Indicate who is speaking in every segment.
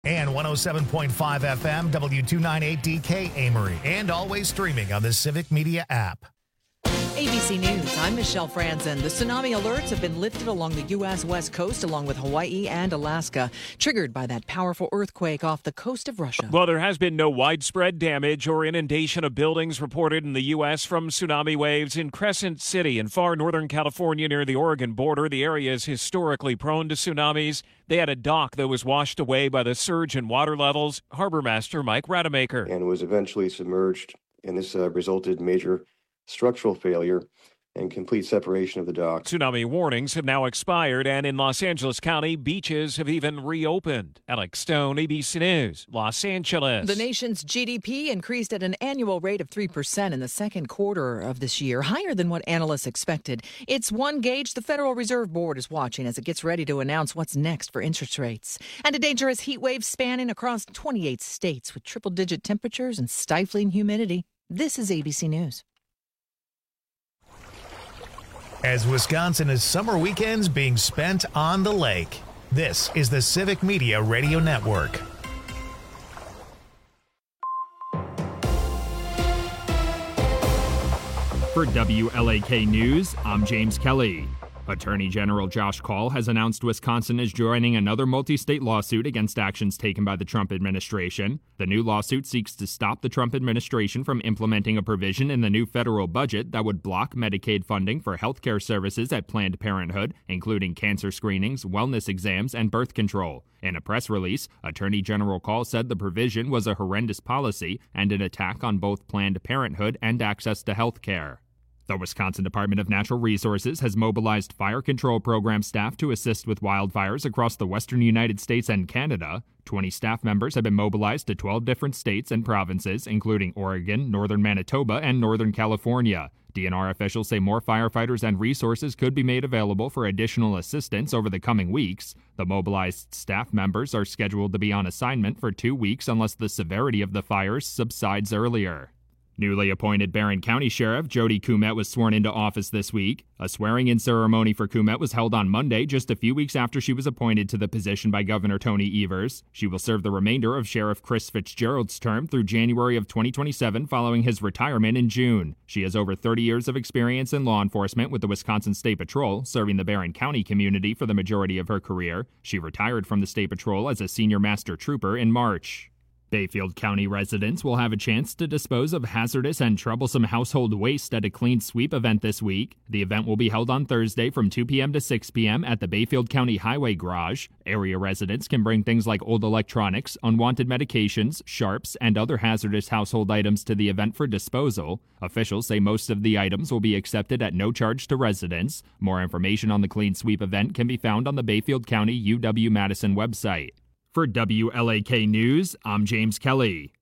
Speaker 1: And 107.5 FM, W298DK Amory, and always streaming on the Civic Media app.
Speaker 2: ABC News, I'm Michelle Franzen. The tsunami alerts have been lifted along the U.S. West Coast, along with Hawaii and Alaska, triggered by that powerful earthquake off the coast of Russia.
Speaker 3: Well, there has been no widespread damage or inundation of buildings reported in the U.S. from tsunami waves in Crescent City in far northern California near the Oregon border. The area is historically prone to tsunamis. They had a dock that was washed away by the surge in water levels. Harbor Master Mike Rademacher.
Speaker 4: And was eventually submerged, and this resulted in major structural failure and complete separation of the dock.
Speaker 3: Tsunami warnings have now expired, and in Los Angeles County, beaches have even reopened. Alex Stone, ABC News, Los Angeles.
Speaker 2: The nation's GDP increased at an annual rate of 3% in the second quarter of this year, higher than what analysts expected. It's one gauge the Federal Reserve Board is watching as it gets ready to announce what's next for interest rates. And a dangerous heat wave spanning across 28 states with triple-digit temperatures and stifling humidity. This is ABC News.
Speaker 1: As Wisconsin is summer weekends being spent on the lake, this is the Civic Media Radio Network.
Speaker 5: For WLAK News, I'm James Kelly. Attorney General Josh Kaul has announced Wisconsin is joining another multi-state lawsuit against actions taken by the Trump administration. The new lawsuit seeks to stop the Trump administration from implementing a provision in the new federal budget that would block Medicaid funding for health care services at Planned Parenthood, including cancer screenings, wellness exams, and birth control. In a press release, Attorney General Kaul said the provision was a horrendous policy and an attack on both Planned Parenthood and access to health care. The Wisconsin Department of Natural Resources has mobilized fire control program staff to assist with wildfires across the western United States and Canada. 20 staff members have been mobilized to 12 different states and provinces, including Oregon, northern Manitoba, and northern California. DNR officials say more firefighters and resources could be made available for additional assistance over the coming weeks. The mobilized staff members are scheduled to be on assignment for 2 weeks unless the severity of the fires subsides earlier. Newly appointed Barron County Sheriff Jody Kumet was sworn into office this week. A swearing-in ceremony for Kumet was held on Monday, just a few weeks after she was appointed to the position by Governor Tony Evers. She will serve the remainder of Sheriff Chris Fitzgerald's term through January of 2027 following his retirement in June. She has over 30 years of experience in law enforcement with the Wisconsin State Patrol, serving the Barron County community for the majority of her career. She retired from the State Patrol as a senior master trooper in March. Bayfield County residents will have a chance to dispose of hazardous and troublesome household waste at a clean sweep event this week. The event will be held on Thursday from 2 p.m. to 6 p.m. at the Bayfield County Highway Garage. Area residents can bring things like old electronics, unwanted medications, sharps, and other hazardous household items to the event for disposal. Officials say most of the items will be accepted at no charge to residents. More information on the clean sweep event can be found on the Bayfield County UW-Madison website. For WLAK News, I'm James Kelly.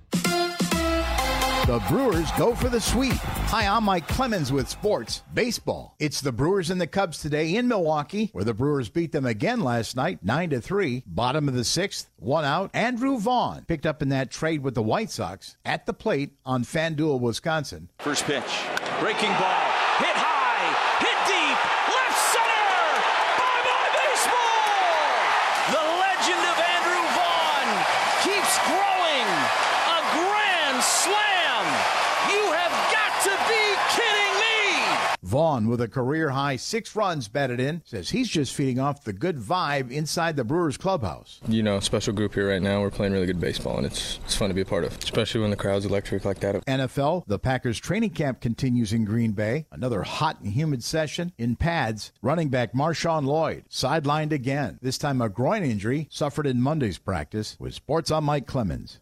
Speaker 6: The Brewers go for the sweep. Hi, I'm Mike Clemens with sports baseball. It's the Brewers and the Cubs today in Milwaukee, where the Brewers beat them again last night, 9-3. Bottom of the sixth, one out. Andrew Vaughn picked up in that trade with the White Sox at the plate on FanDuel, Wisconsin.
Speaker 7: First pitch, breaking ball, hit high, hit deep, left center, bye-bye baseball! The legend of Andrew Vaughn keeps growing, a grand slam! You have got to be kidding me!
Speaker 6: Vaughn, with a career-high 6 runs batted in, says he's just feeding off the good vibe inside the Brewers clubhouse.
Speaker 8: You know, special group here right now. We're playing really good baseball, and it's fun to be a part of, especially when the crowd's electric like that.
Speaker 6: NFL, the Packers training camp continues in Green Bay. Another hot and humid session in pads. Running back Marshawn Lloyd sidelined again. This time a groin injury suffered in Monday's practice. With Sports, I'm Mike Clemens.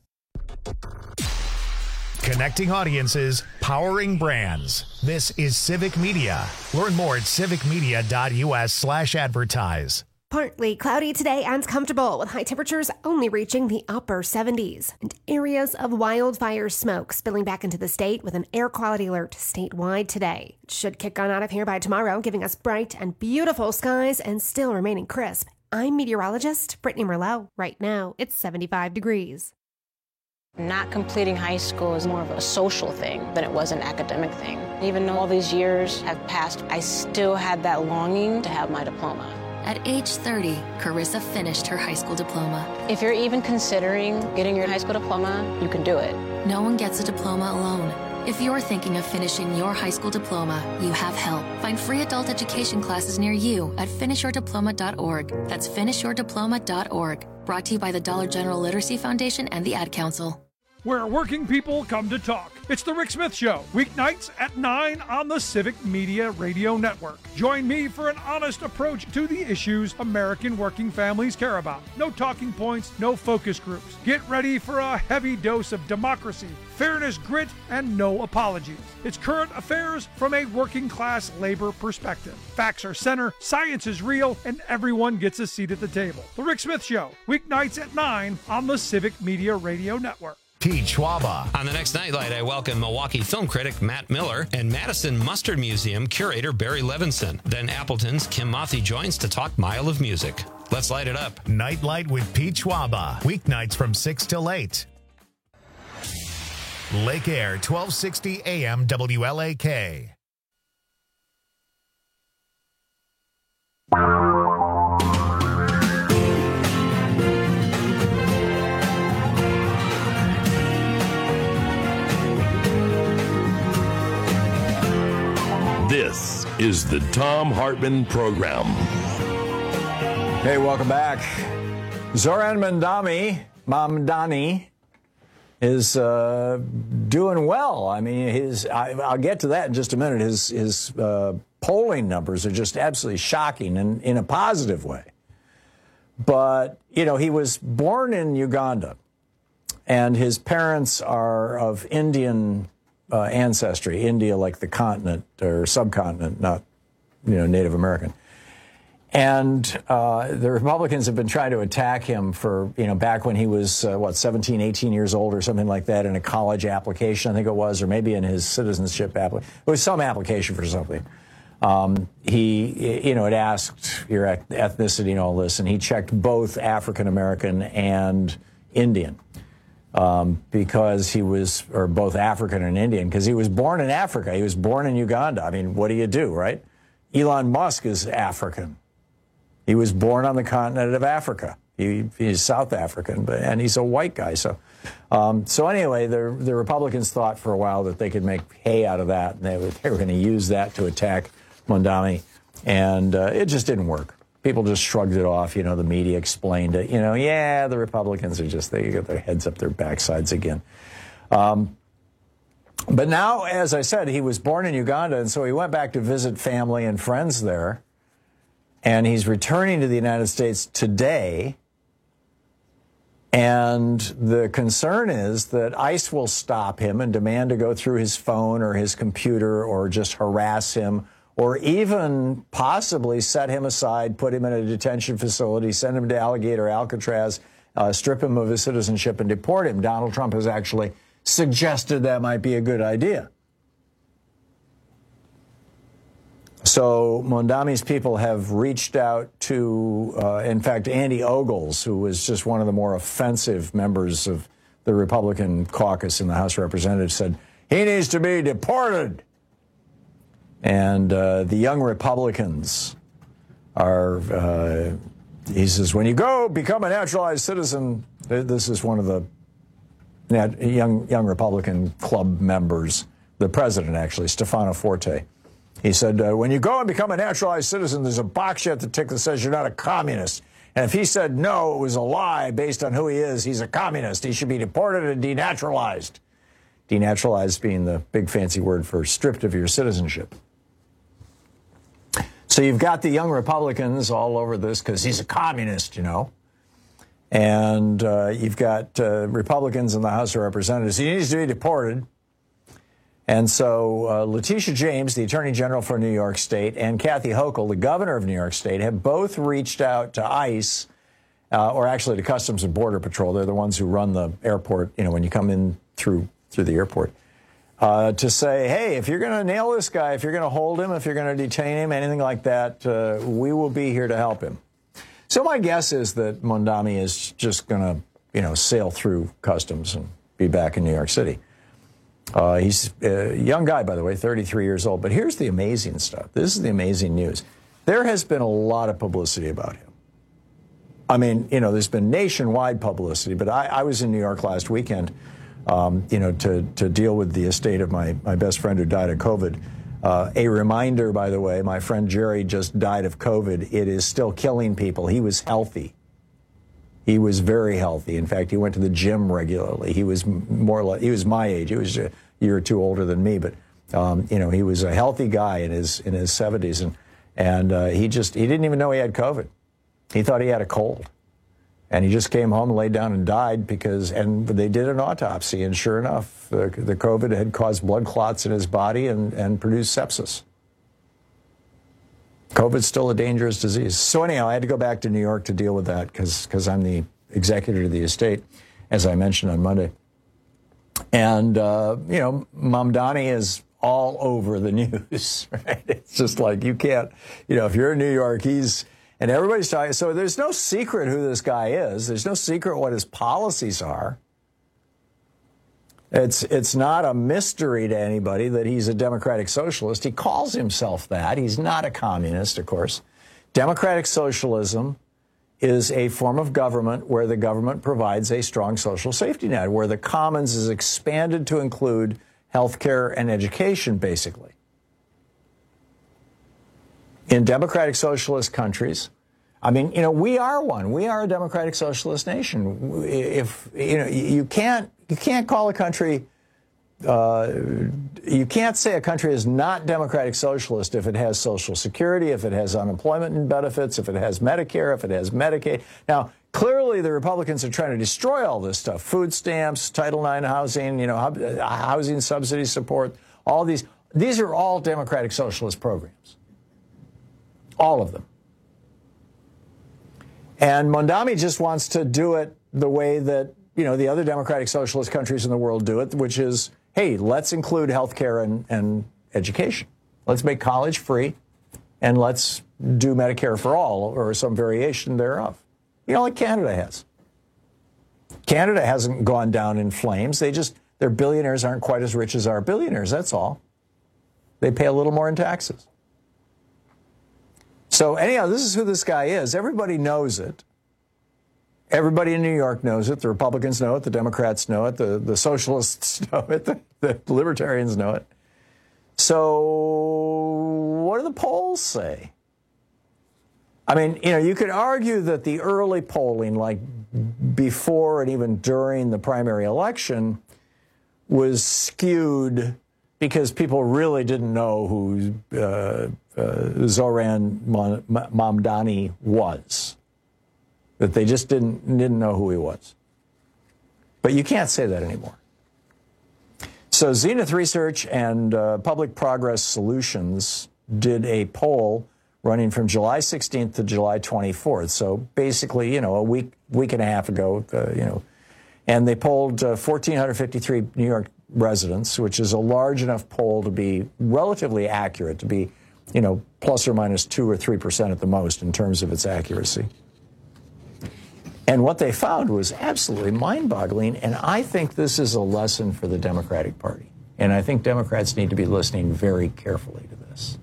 Speaker 1: Connecting audiences, powering brands. This is Civic Media. Learn more at civicmedia.us/advertise.
Speaker 9: Partly cloudy today and comfortable, with high temperatures only reaching the upper 70s. And areas of wildfire smoke spilling back into the state with an air quality alert statewide today. It should kick on out of here by tomorrow, giving us bright and beautiful skies and still remaining crisp. I'm meteorologist Brittany Merlot. Right now, it's 75 degrees.
Speaker 10: Not completing high school is more of a social thing than it was an academic thing. Even though all these years have passed, I still had that longing to have my diploma.
Speaker 11: At age 30, Carissa finished her high school diploma.
Speaker 10: If you're even considering getting your high school diploma, you can do it.
Speaker 11: No one gets a diploma alone. If you're thinking of finishing your high school diploma, you have help. Find free adult education classes near you at finishyourdiploma.org. That's finishyourdiploma.org. Brought to you by the Dollar General Literacy Foundation and the Ad Council.
Speaker 12: Where working people come to talk. It's The Rick Smith Show, weeknights at 9 on the Civic Media Radio Network. Join me for an honest approach to the issues American working families care about. No talking points, no focus groups. Get ready for a heavy dose of democracy, fairness, grit, and no apologies. It's current affairs from a working class labor perspective. Facts are center, science is real, and everyone gets a seat at the table. The Rick Smith Show, weeknights at 9 on the Civic Media Radio Network.
Speaker 1: Pete Schwaba.
Speaker 13: On the next Nightlight, I welcome Milwaukee film critic Matt Miller and Madison Mustard Museum curator Barry Levinson. Then Appleton's Kim Mothie joins to talk Mile of Music. Let's light it up.
Speaker 1: Nightlight with Pete Schwaba. Weeknights from 6 till 8. Lake Air, 1260 AM WLAK.
Speaker 14: This is the Thom Hartmann Program.
Speaker 15: Hey, welcome back. Zoran Mamdani is doing well. I mean, I'll get to that in just a minute. His polling numbers are just absolutely shocking and in a positive way. But, you know, he was born in Uganda, and his parents are of Indian ancestry, India like the continent or subcontinent, not, Native American. And the Republicans have been trying to attack him for, back when he was, 17, 18 years old or something like that in a college application, I think it was, or maybe in his citizenship application. It was some application for something. He, had asked your ethnicity and all this, and he checked both African American and Indian. Because he was, or both African and Indian, because he was born in Africa. He was born in Uganda. I mean, what do you do, right? Elon Musk is African. He was born on the continent of Africa. He's South African, and he's a white guy. So anyway, the Republicans thought for a while that they could make hay out of that, and they were going to use that to attack Mamdani, and it just didn't work. People just shrugged it off. The media explained it. The Republicans are they got their heads up their backsides again. But now, as I said, he was born in Uganda, and so he went back to visit family and friends there. And he's returning to the United States today. And the concern is that ICE will stop him and demand to go through his phone or his computer or just harass him, or even possibly set him aside, put him in a detention facility, send him to Alligator, Alcatraz, strip him of his citizenship, and deport him. Donald Trump has actually suggested that might be a good idea. So Mamdani's people have reached out to, in fact, Andy Ogles, who was just one of the more offensive members of the Republican caucus in the House of Representatives, said he needs to be deported. And the young Republicans are, he says, when you go become a naturalized citizen, this is one of the young Republican club members, the president actually, Stefano Forte. He said, when you go and become a naturalized citizen, there's a box you have to tick that says you're not a communist. And if he said no, it was a lie based on who he is, he's a communist. He should be deported and denaturalized. Denaturalized being the big fancy word for stripped of your citizenship. So you've got the young Republicans all over this because he's a communist, And you've got Republicans in the House of Representatives. He needs to be deported. And so Letitia James, the Attorney General for New York State, and Kathy Hochul, the Governor of New York State, have both reached out to ICE, or actually to Customs and Border Patrol. They're the ones who run the airport, when you come in through the airport, to say, hey, if you're going to nail this guy, if you're going to hold him, if you're going to detain him, anything like that, we will be here to help him. So my guess is that Mamdani is just going to, sail through customs and be back in New York City. He's a young guy, by the way, 33 years old. But here's the amazing stuff. This is the amazing news. there has been a lot of publicity about him. I mean, you know, there's been nationwide publicity, but I was in New York last weekend, you know, to deal with the estate of my best friend who died of COVID. A reminder, by the way, my friend Jerry just died of COVID. It is still killing people. He was healthy. He was very healthy. In fact, he went to the gym regularly. He was he was my age. He was a year or two older than me, but you know, he was a healthy guy in his 70s, and he didn't even know he had COVID. He thought he had a cold, and he just came home and laid down and died and they did an autopsy, and sure enough, the COVID had caused blood clots in his body and produced sepsis. COVID's still a dangerous disease. So anyhow, I had to go back to New York to deal with that because I'm the executor of the estate, as I mentioned on Monday. And, you know, Mamdani is all over the news, right? It's just like you can't, you know, if you're in New York, and everybody's talking. So there's no secret who this guy is. There's no secret what his policies are. It's not a mystery to anybody that he's a democratic socialist. He calls himself that. He's not a communist, of course. Democratic socialism is a form of government where the government provides a strong social safety net, where the commons is expanded to include health care and education, basically. In democratic socialist countries, I mean, you know, we are one. We are a democratic socialist nation. If, you know, you can't call a country, you can't say a country is not democratic socialist if it has Social Security, if it has unemployment and benefits, if it has Medicare, if it has Medicaid. Now, clearly the Republicans are trying to destroy all this stuff. Food stamps, Title IX housing, you know, housing subsidy support, all these. These are all democratic socialist programs. All of them. And Mamdani just wants to do it the way that, you know, the other democratic socialist countries in the world do it, which is, hey, let's include health care and education. Let's make college free, and let's do Medicare for all, or some variation thereof. You know, like Canada has. Canada hasn't gone down in flames. Their billionaires aren't quite as rich as our billionaires, that's all. They pay a little more in taxes. So anyhow, this is who this guy is. Everybody knows it. Everybody in New York knows it. The Republicans know it. The Democrats know it. The socialists know it. The libertarians know it. So what do the polls say? I mean, you know, you could argue that the early polling, like before and even during the primary election, was skewed because people really didn't know who Zoran Mamdani was. That they just didn't know who he was. But you can't say that anymore. So Zenith Research and Public Progress Solutions did a poll running from July 16th to July 24th. So basically, you know, a week and a half ago, you know, and they polled 1,453 New York residents, which is a large enough poll to be relatively accurate, to be, you know, plus or minus 2 or 3% at the most in terms of its accuracy. And what they found was absolutely mind-boggling, and I think this is a lesson for the Democratic Party. And I think Democrats need to be listening very carefully to this.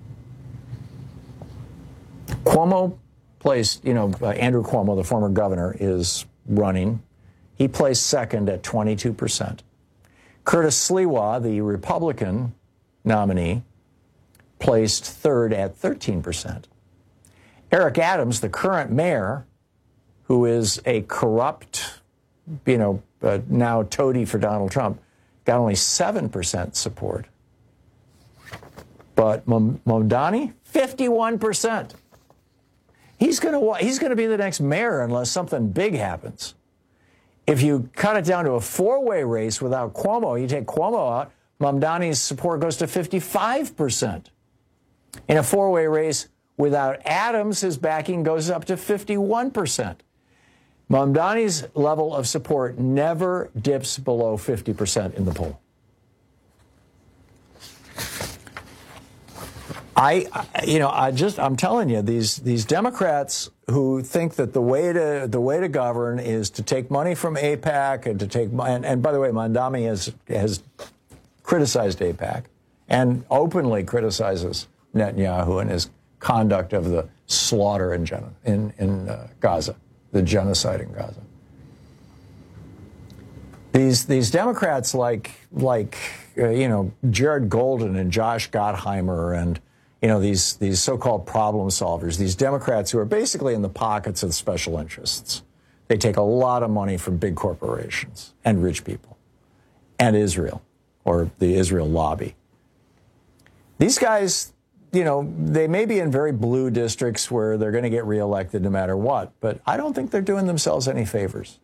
Speaker 15: Cuomo placed, you know, Andrew Cuomo, the former governor, is running. He placed second at 22%. Curtis Sliwa, the Republican nominee, placed third at 13%. Eric Adams, the current mayor, who is a corrupt, you know, now toady for Donald Trump, got only 7% support. But Mamdani, 51%. He's going to be the next mayor unless something big happens. If you cut it down to a four-way race without Cuomo, you take Cuomo out, Mamdani's support goes to 55%. In a four-way race without Adams, his backing goes up to 51%. Mamdani's level of support never dips below 50% in the poll. I'm telling you, these Democrats who think that the way to govern is to take money from AIPAC and to take, and by the way, Mamdani has criticized AIPAC and openly criticizes Netanyahu and has conduct of the slaughter in Gaza, the genocide in Gaza. These Democrats like Jared Golden and Josh Gottheimer and these so-called problem solvers, these Democrats who are basically in the pockets of special interests. They take a lot of money from big corporations and rich people and Israel, or the Israel lobby. These guys, they may be in very blue districts where they're going to get reelected no matter what, but I don't think they're doing themselves any favors.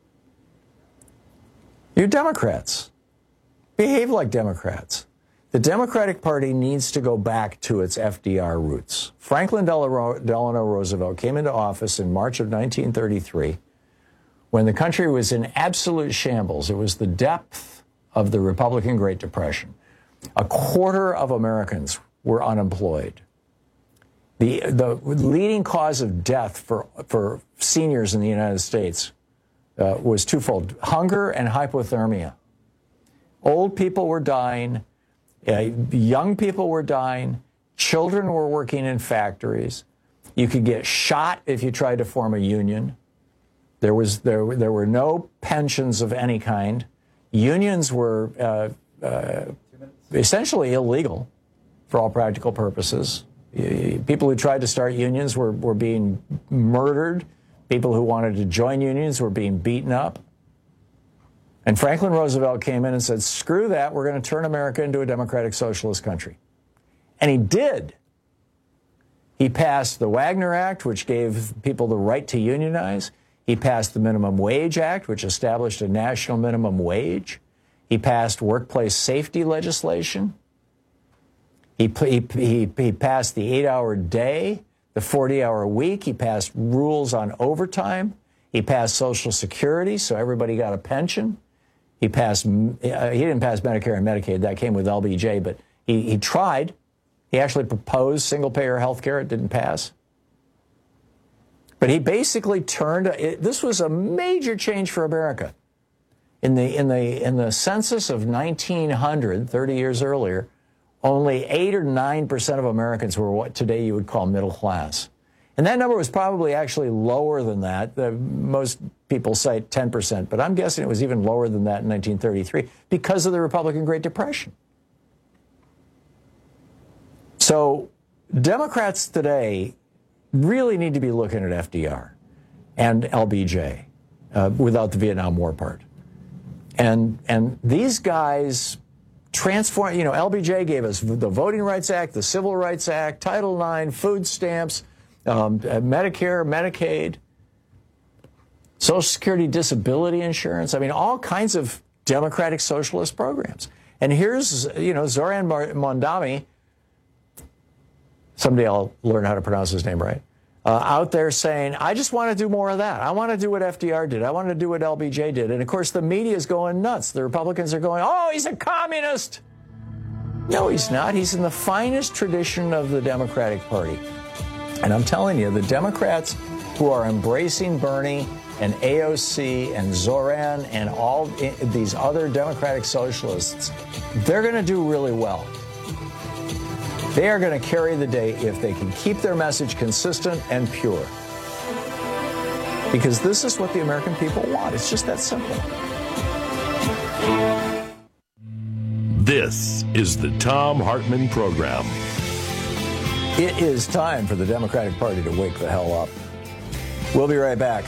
Speaker 15: You're Democrats. Behave like Democrats. The Democratic Party needs to go back to its FDR roots. Franklin Delano Roosevelt came into office in March of 1933 when the country was in absolute shambles. It was the depth of the Republican Great Depression. A quarter of Americans were unemployed. The leading cause of death for seniors in the United States was twofold: hunger and hypothermia. Old people were dying. Young people were dying. Children were working in factories. You could get shot if you tried to form a union. There were no pensions of any kind. Unions were essentially illegal for all practical purposes. People who tried to start unions were being murdered. People who wanted to join unions were being beaten up. And Franklin Roosevelt came in and said, screw that, we're going to turn America into a democratic socialist country. And he did. He passed the Wagner Act, which gave people the right to unionize. He passed the Minimum Wage Act, which established a national minimum wage. He passed workplace safety legislation. He passed the 8-hour day, the 40-hour week. He passed rules on overtime. He passed Social Security, so everybody got a pension. He didn't pass Medicare and Medicaid. That came with LBJ, but he tried. He actually proposed single-payer health care. It didn't pass. But he basically this was a major change for America. In the census of 1900, 30 years earlier, only 8 or 9% of Americans were what today you would call middle class. And that number was probably actually lower than that. Most people cite 10%, but I'm guessing it was even lower than that in 1933 because of the Republican Great Depression. So Democrats today really need to be looking at FDR and LBJ without the Vietnam War part. And these guys transform, LBJ gave us the Voting Rights Act, the Civil Rights Act, Title IX, food stamps, Medicare, Medicaid, Social Security disability insurance. I mean, all kinds of democratic socialist programs. And here's, Zoran Mondani, someday I'll learn how to pronounce his name right, out there saying, I just want to do more of that. I want to do what FDR did. I want to do what LBJ did. And, of course, the media is going nuts. The Republicans are going, oh, he's a communist. No, he's not. He's in the finest tradition of the Democratic Party. And I'm telling you, the Democrats who are embracing Bernie and AOC and Zoran and all these other democratic socialists, they're going to do really well. They are going to carry the day if they can keep their message consistent and pure. Because this is what the American people want. It's just that simple.
Speaker 14: This is the Thom Hartmann Program.
Speaker 15: It is time for the Democratic Party to wake the hell up. We'll be right back.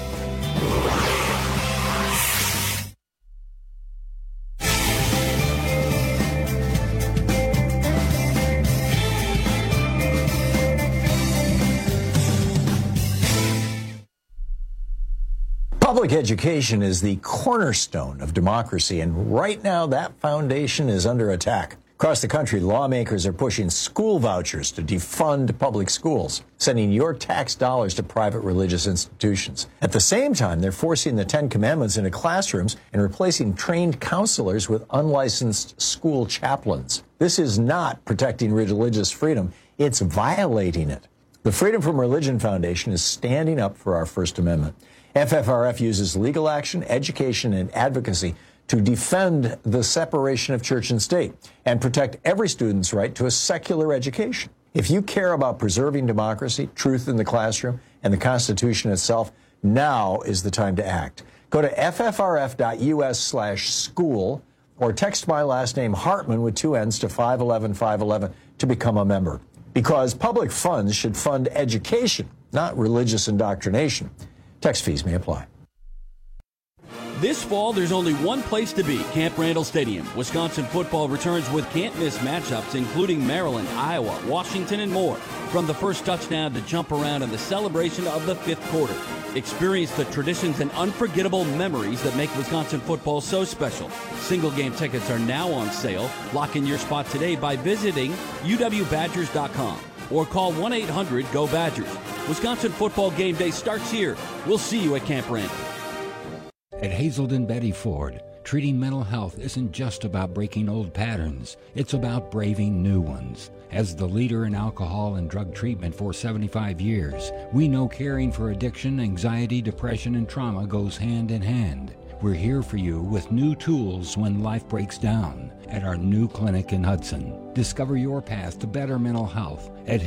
Speaker 15: Public education is the cornerstone of democracy, and right now that foundation is under attack. Across the country, lawmakers are pushing school vouchers to defund public schools, sending your tax dollars to private religious institutions. At the same time, they're forcing the Ten Commandments into classrooms and replacing trained counselors with unlicensed school chaplains. This is not protecting religious freedom. It's violating it. The Freedom from Religion Foundation is standing up for our First Amendment. FFRF uses legal action, education, and advocacy to defend the separation of church and state and protect every student's right to a secular education. If you care about preserving democracy, truth in the classroom, and the Constitution itself, now is the time to act. Go to ffrf.us/school or text my last name Hartman with 2 N's to 511-511 to become a member. Because public funds should fund education, not religious indoctrination. Text fees may apply.
Speaker 16: This fall, there's only one place to be, Camp Randall Stadium. Wisconsin football returns with can't-miss matchups, including Maryland, Iowa, Washington, and more. From the first touchdown to jump around in the celebration of the fifth quarter. Experience the traditions and unforgettable memories that make Wisconsin football so special. Single-game tickets are now on sale. Lock in your spot today by visiting uwbadgers.com or call 1-800-GO-BADGERS. Wisconsin football game day starts here. We'll see you at Camp Randall.
Speaker 17: At Hazelden Betty Ford, treating mental health isn't just about breaking old patterns. It's about braving new ones. As the leader in alcohol and drug treatment for 75 years, we know caring for addiction, anxiety, depression, and trauma goes hand in hand. We're here for you with new tools when life breaks down at our new clinic in Hudson. Discover your path to better mental health at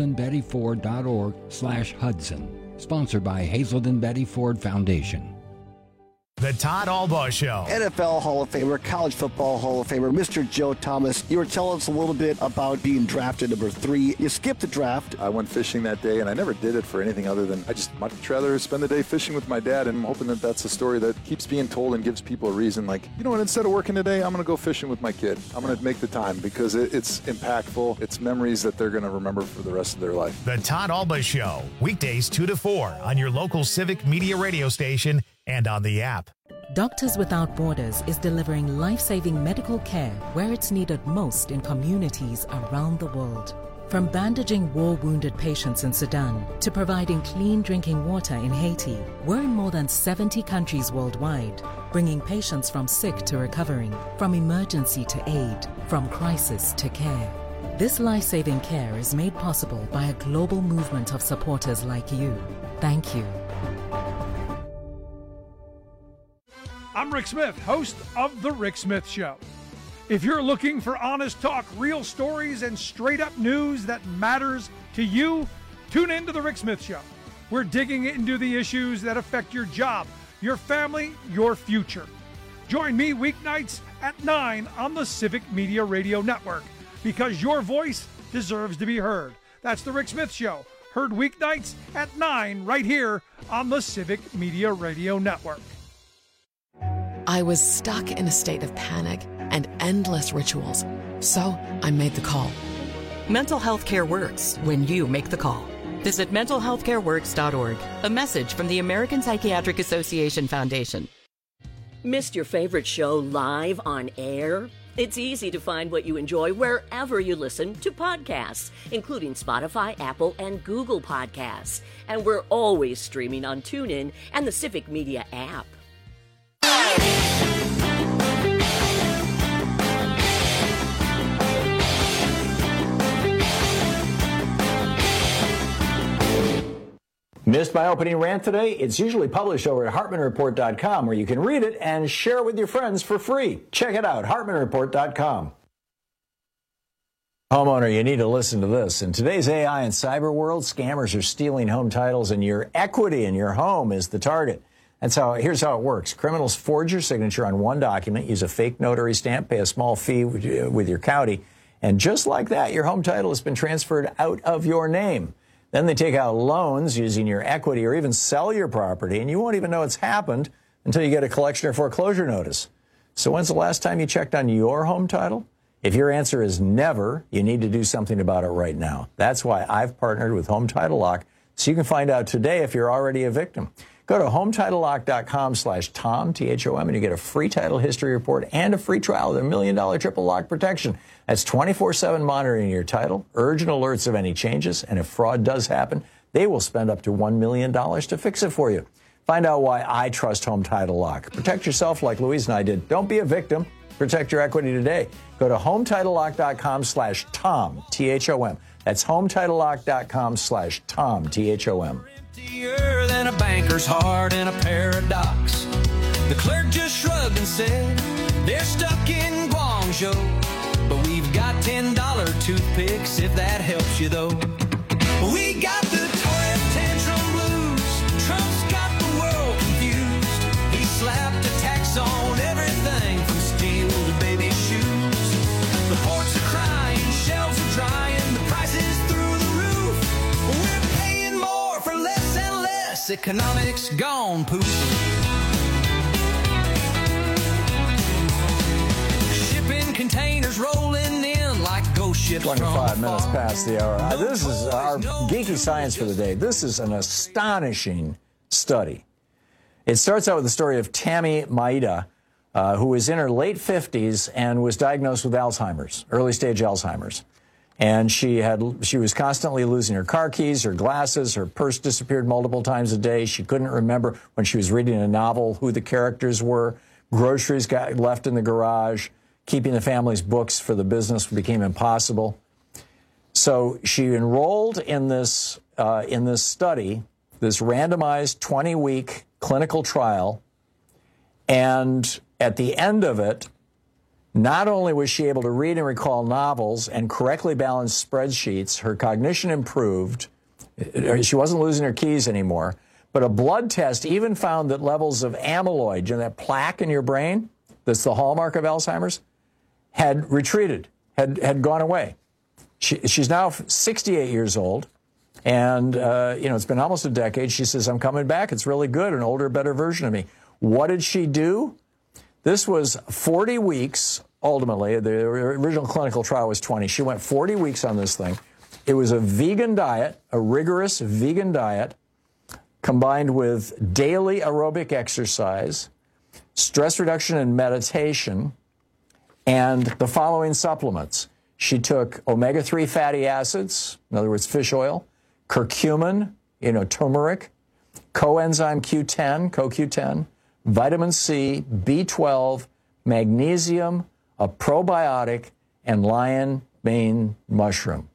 Speaker 17: hazeldenbettyford.org/Hudson. Sponsored by Hazelden Betty Ford Foundation.
Speaker 1: The Todd Albaugh Show.
Speaker 18: NFL Hall of Famer, College Football Hall of Famer, Mr. Joe Thomas. You were telling us a little bit about being drafted number 3. You skipped the draft.
Speaker 19: I went fishing that day, and I never did it for anything other than I just much rather spend the day fishing with my dad, and I'm hoping that that's a story that keeps being told and gives people a reason. Like, you know what, instead of working today, I'm going to go fishing with my kid. I'm going to make the time because it's impactful. It's memories that they're going to remember for the rest of their life.
Speaker 1: The Todd Albaugh Show, weekdays 2 to 4 on your local Civic Media radio station and on the app.
Speaker 20: Doctors Without Borders is delivering life-saving medical care where it's needed most in communities around the world. From bandaging war-wounded patients in Sudan to providing clean drinking water in Haiti, we're in more than 70 countries worldwide, bringing patients from sick to recovering, from emergency to aid, from crisis to care. This life-saving care is made possible by a global movement of supporters like you. Thank you.
Speaker 12: I'm Rick Smith, host of The Rick Smith Show. If you're looking for honest talk, real stories, and straight-up news that matters to you, tune in to The Rick Smith Show. We're digging into the issues that affect your job, your family, your future. Join me weeknights at 9 on the Civic Media Radio Network, because your voice deserves to be heard. That's The Rick Smith Show, heard weeknights at 9 right here on the Civic Media Radio Network.
Speaker 21: I was stuck in a state of panic and endless rituals, so I made the call.
Speaker 22: Mental health care works when you make the call. Visit mentalhealthcareworks.org. A message from the American Psychiatric Association Foundation.
Speaker 23: Missed your favorite show live on air? It's easy to find what you enjoy wherever you listen to podcasts, including Spotify, Apple, and Google Podcasts. And we're always streaming on TuneIn and the Civic Media app.
Speaker 15: Missed my opening rant today? It's usually published over at HartmanReport.com, where you can read it and share it with your friends for free. Check it out, HartmanReport.com. Homeowner, you need to listen to this. In today's AI and cyber world, scammers are stealing home titles, and your equity in your home is the target. Here's how it works. Criminals forge your signature on one document, use a fake notary stamp, pay a small fee with your county, and just like that, your home title has been transferred out of your name. Then they take out loans using your equity or even sell your property, and you won't even know it's happened until you get a collection or foreclosure notice. So when's the last time you checked on your home title? If your answer is never, you need to do something about it right now. That's why I've partnered with Home Title Lock, so you can find out today if you're already a victim. Go to HometitleLock.com/Tom, T-H-O-M, and you get a free title history report and a free trial with $1 million triple lock protection. That's 24/7 monitoring your title, urgent alerts of any changes, and if fraud does happen, they will spend up to $1 million to fix it for you. Find out why I trust Home Title Lock. Protect yourself like Louise and I did. Don't be a victim. Protect your equity today. Go to HometitleLock.com/Tom, T-H-O-M. That's HometitleLock.com/Tom, T-H-O-M.
Speaker 24: Emptier than a banker's heart in a paradox. The clerk just shrugged and said, they're stuck in Guangzhou. But we've got $10 toothpicks if that helps you, though. We got the toilet tantrum blues. Trump's got the world confused. He slapped a tax on everything from steel to baby shoes. The ports are crying, shelves are drying, the prices through the roof. We're paying more for less and less. Economics gone poof. Shipping containers rolling in like ghost ships.
Speaker 15: 25 minutes past the hour. This is our geeky science for the day. This is an astonishing study. It starts out with the story of Tammy Maeda, who was in her late 50s and was diagnosed with Alzheimer's, early stage Alzheimer's. And she was constantly losing her car keys, her glasses, her purse disappeared multiple times a day. She couldn't remember when she was reading a novel who the characters were. Groceries got left in the garage. Keeping the family's books for the business became impossible. So she enrolled in this study, this randomized 20-week clinical trial, and at the end of it, not only was she able to read and recall novels and correctly balance spreadsheets, her cognition improved. She wasn't losing her keys anymore. But a blood test even found that levels of amyloid, you know, that plaque in your brain that's the hallmark of Alzheimer's, had retreated, had gone away. She's now 68 years old, and it's been almost a decade. She says, I'm coming back. It's really good, an older, better version of me. What did she do? This was 40 weeks, ultimately. The original clinical trial was 20. She went 40 weeks on this thing. It was a vegan diet, a rigorous vegan diet, combined with daily aerobic exercise, stress reduction and meditation, and the following supplements. She took omega-3 fatty acids, in other words, fish oil, curcumin, turmeric, coenzyme Q10, CoQ10, vitamin C, B12, magnesium, a probiotic, and lion's mane mushroom.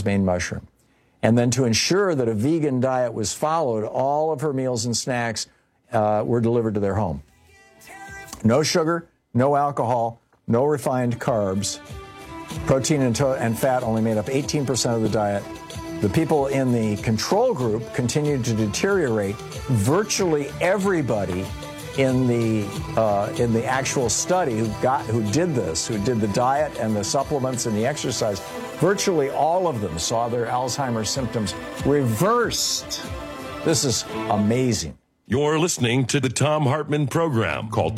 Speaker 15: And then to ensure that a vegan diet was followed, all of her meals and snacks were delivered to their home. No sugar, no alcohol, no refined carbs. Protein and fat only made up 18% of the diet. The people in the control group continued to deteriorate. Virtually everybody in the actual study who did the diet and the supplements and the exercise, virtually all of them saw their Alzheimer's symptoms reversed. This is amazing.
Speaker 14: You're listening to the Thom Hartmann Program. Call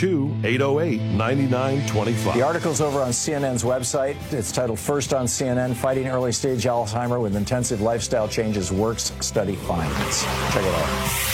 Speaker 14: 202-808-9925.
Speaker 15: The article's over on CNN's website. It's titled First on CNN, Fighting Early Stage Alzheimer with Intensive Lifestyle Changes Works Study Finds. Check it out.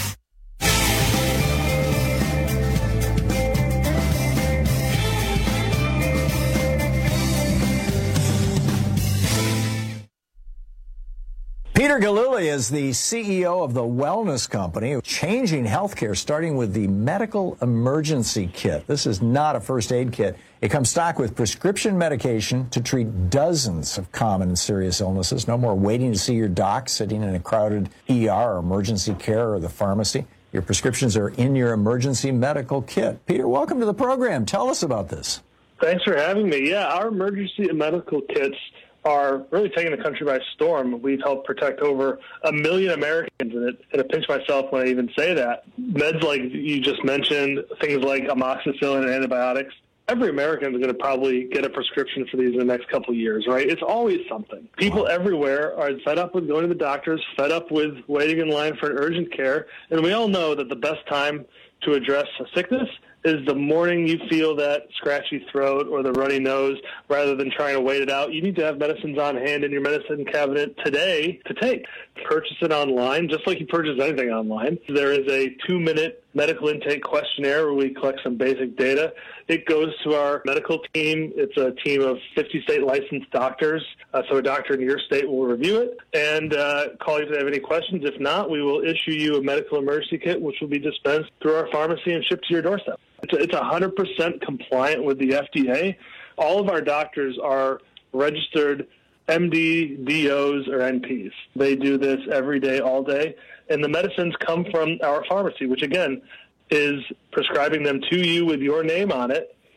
Speaker 15: Peter Gillooly is the CEO of the Wellness Company, changing healthcare, starting with the medical emergency kit. This is not a first aid kit. It comes stocked with prescription medication to treat dozens of common and serious illnesses. No more waiting to see your doc, sitting in a crowded ER or emergency care or the pharmacy. Your prescriptions are in your emergency medical kit. Peter, welcome to the program. Tell us about this.
Speaker 2: Thanks for having me. Yeah, our emergency medical kits are really taking the country by storm. We've helped protect over 1 million Americans, and I pinch myself when I even say that. Meds like you just mentioned, things like amoxicillin and antibiotics, every American is going to probably get a prescription for these in the next couple of years, right? It's always something. People everywhere are fed up with going to the doctors, fed up with waiting in line for an urgent care, and we all know that the best time to address a sickness is the morning you feel that scratchy throat or the runny nose, rather than trying to wait it out. You need to have medicines on hand in your medicine cabinet today to take. Purchase it online, just like you purchase anything online. There is a 2-minute medical intake questionnaire where we collect some basic data. It goes to our medical team. It's a team of 50 state licensed doctors. So a doctor in your state will review it and call you if they have any questions. If not, we will issue you a medical emergency kit, which will be dispensed through our pharmacy and shipped to your doorstep. It's 100% compliant with the FDA. All of our doctors are registered MD, DOs, or NPs. They do this every day, all day. And the medicines come from our pharmacy, which, again, is prescribing them to you with your name on it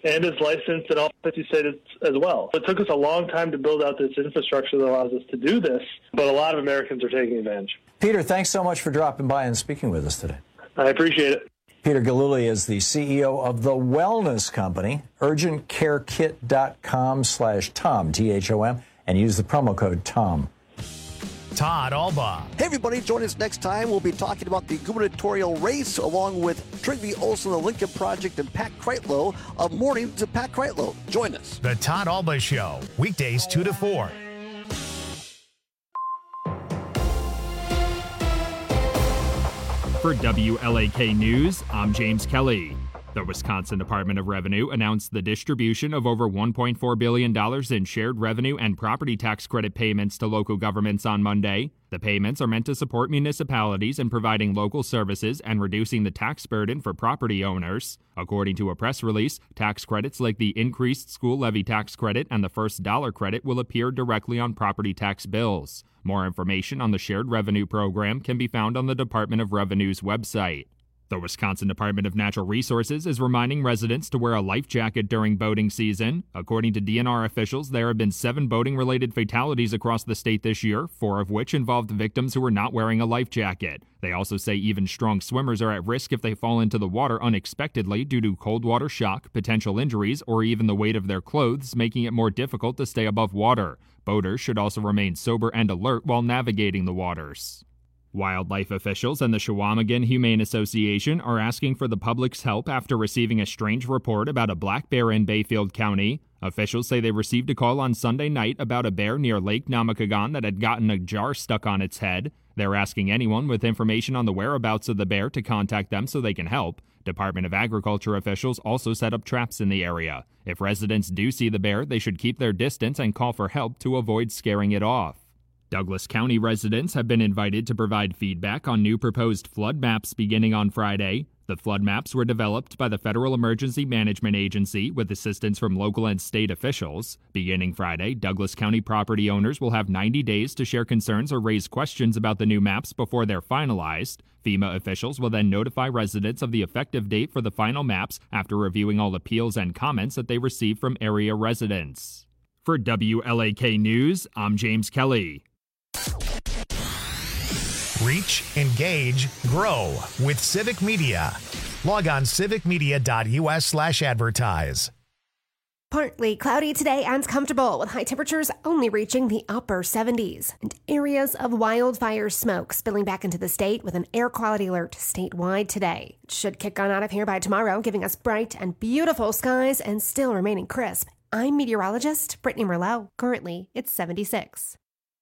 Speaker 2: and is licensed in all 50 states as well. It took us a long time to build out this infrastructure that allows us to do this, but a lot of Americans are taking advantage.
Speaker 15: Peter, thanks so much for dropping by and speaking with us today.
Speaker 2: I appreciate it.
Speaker 15: Peter Gillooly is the CEO of the wellness company, urgentcarekit.com/Tom, T-H-O-M, and use the promo code TOM.
Speaker 1: Todd Alba.
Speaker 18: Hey, everybody, join us next time. We'll be talking about the gubernatorial race along with Trygve Olsen, the Lincoln Project, and Pat Kreitlow of Morning to Pat Kreitlow. Join us.
Speaker 1: The Todd Alba Show, weekdays 2 to 4.
Speaker 3: For WLAK News, I'm James Kelly. The Wisconsin Department of Revenue announced the distribution of over $1.4 billion in shared revenue and property tax credit payments to local governments on Monday. The payments are meant to support municipalities in providing local services and reducing the tax burden for property owners. According to a press release, tax credits like the increased school levy tax credit and the first dollar credit will appear directly on property tax bills. More information on the shared revenue program can be found on the Department of Revenue's website. The Wisconsin Department of Natural Resources is reminding residents to wear a life jacket during boating season. According to DNR officials, there have been 7 boating-related fatalities across the state this year, 4 of which involved victims who were not wearing a life jacket. They also say even strong swimmers are at risk if they fall into the water unexpectedly due to cold water shock, potential injuries, or even the weight of their clothes, making it more difficult to stay above water. Boaters should also remain sober and alert while navigating the waters. Wildlife officials and the Chequamegon Humane Association are asking for the public's help after receiving a strange report about a black bear in Bayfield County. Officials say they received a call on Sunday night about a bear near Lake Namakagon that had gotten a jar stuck on its head. They're asking anyone with information on the whereabouts of the bear to contact them so they can help. Department of Agriculture officials also set up traps in the area. If residents do see the bear, they should keep their distance and call for help to avoid scaring it off. Douglas County residents have been invited to provide feedback on new proposed flood maps beginning on Friday. The flood maps were developed by the Federal Emergency Management Agency with assistance from local and state officials. Beginning Friday, Douglas County property owners will have 90 days to share concerns or raise questions about the new maps before they're finalized. FEMA officials will then notify residents of the effective date for the final maps after reviewing all appeals and comments that they receive from area residents. For WLAK News, I'm James Kelly.
Speaker 1: Reach, engage, grow with Civic Media. Log on civicmedia.us/advertise.
Speaker 9: Partly cloudy today and comfortable with high temperatures only reaching the upper 70s and areas of wildfire smoke spilling back into the state with an air quality alert statewide today. It should kick on out of here by tomorrow, giving us bright and beautiful skies and still remaining crisp. I'm meteorologist Brittany Merlot. Currently, it's 76.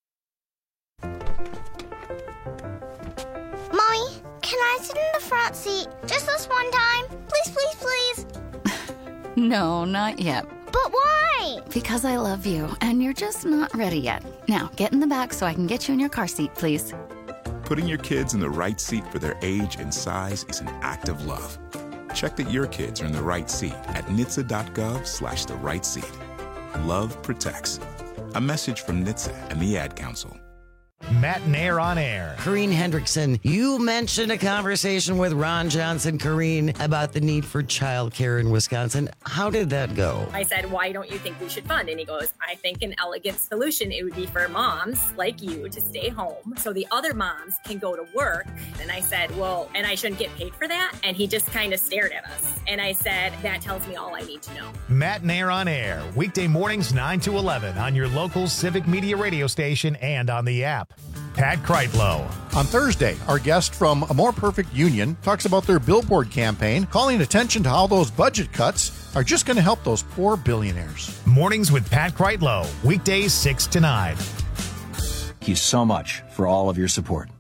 Speaker 4: Mommy, can I sit in the front seat just this one time? Please, please, please.
Speaker 5: No, not yet.
Speaker 4: But why?
Speaker 5: Because I love you, and you're just not ready yet. Now, get in the back so I can get you in your car seat, please.
Speaker 7: Putting your kids in the right seat for their age and size is an act of love. Check that your kids are in the right seat at NHTSA.gov/the right seat. Love protects. A message from NHTSA and the Ad Council.
Speaker 1: Matt Nair on air.
Speaker 25: Corrine Hendrickson, you mentioned a conversation with Ron Johnson, Corrine, about the need for childcare in Wisconsin. How did that go?
Speaker 26: I said, why don't you think we should fund? And he goes, I think an elegant solution, it would be for moms like you to stay home so the other moms can go to work. And I said, well, and I shouldn't get paid for that? And he just kind of stared at us. And I said, that tells me all I need to know.
Speaker 1: Matt Nair on air, weekday mornings 9 to 11 on your local Civic Media radio station and on the app. Pat Kreitlow.
Speaker 27: On Thursday, our guest from A More Perfect Union talks about their billboard campaign, calling attention to how those budget cuts are just going to help those poor billionaires.
Speaker 1: Mornings with Pat Kreitlow, weekdays 6 to 9.
Speaker 15: Thank you so much for all of your support.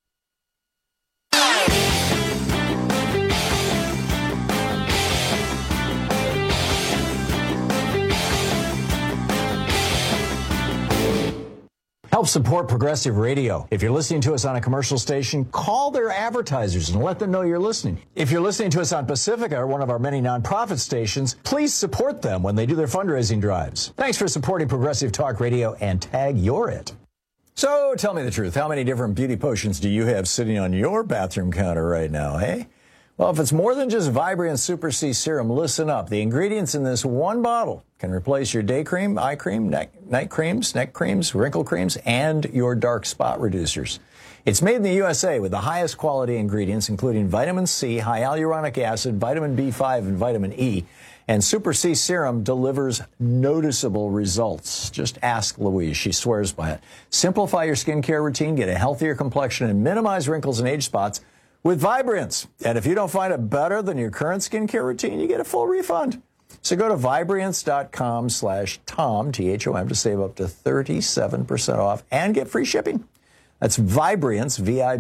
Speaker 15: Help support Progressive Radio. If you're listening to us on a commercial station, call their advertisers and let them know you're listening. If you're listening to us on Pacifica, or one of our many nonprofit stations, please support them when they do their fundraising drives. Thanks for supporting Progressive Talk Radio and tag you're it. So tell me the truth. How many different beauty potions do you have sitting on your bathroom counter right now, hey? Well, if it's more than just Vibrance Super C Serum, listen up. The ingredients in this one bottle can replace your day cream, eye cream, night creams, neck creams, wrinkle creams, and your dark spot reducers. It's made in the USA with the highest quality ingredients, including vitamin C, high hyaluronic acid, vitamin B5, and vitamin E. And Super C Serum delivers noticeable results. Just ask Louise. She swears by it. Simplify your skincare routine, get a healthier complexion, and minimize wrinkles and age spots with Vibrance. And if you don't find it better than your current skincare routine, you get a full refund. So go to Vibrance.com/Tom, T-H-O-M, to save up to 37% off and get free shipping. That's Vibrance,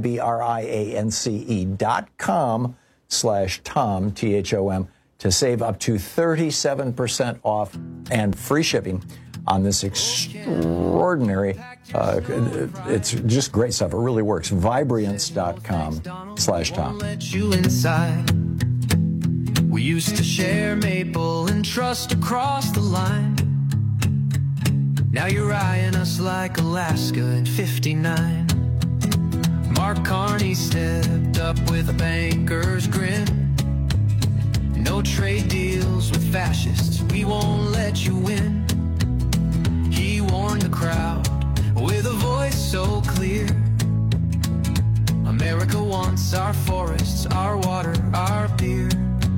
Speaker 15: Vibrance.com/Tom, T-H-O-M, to save up to 37% off and free shipping on this extraordinary, it's just great stuff. It really works. Vibrance.com/Tom.
Speaker 24: Let you inside. We used to share maple and trust across the line. Now you're eyeing us like Alaska in '59. Mark Carney stepped up with a banker's grin. No trade deals with fascists, we won't let you win. He warned the crowd with a voice so clear. America wants our forests, our water, our beer.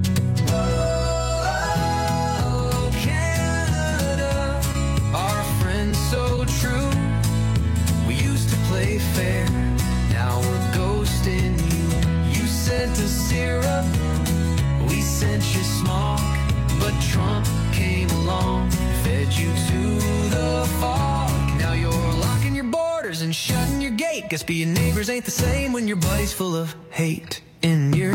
Speaker 24: Oh, Canada, our friend so true. We used to play fair, now we're ghosting you. You sent us syrup, we sent you smog, but Trump came along, fed you to the fog. Now you're locking your borders and shutting your gate. Guess being neighbors ain't the same when your buddy's full of hate in your...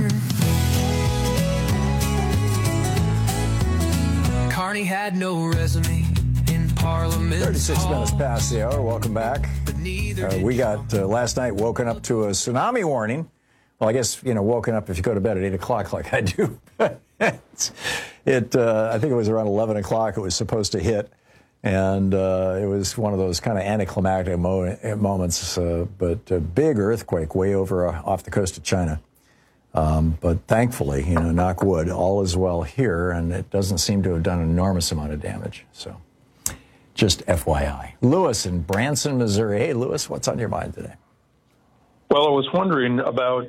Speaker 24: Carney had no resume in Parliament.
Speaker 15: 36 minutes past the hour. Welcome back. We got last night woken up to a tsunami warning. Well, I guess, woken up if you go to bed at 8 o'clock like I do. I think it was around 11 o'clock it was supposed to hit. And it was one of those kind of anticlimactic moments, but a big earthquake way over off the coast of China. But thankfully, knock wood, all is well here, and it doesn't seem to have done an enormous amount of damage. So just FYI. Lewis in Branson, Missouri. Hey, Lewis, what's on your mind today?
Speaker 6: Well, I was wondering about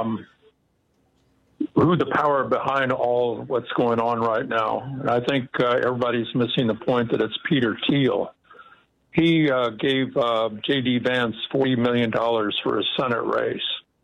Speaker 6: who the power behind all what's going on right now. And I think everybody's missing the point that it's Peter Thiel. He gave J.D. Vance $40 million for his Senate race.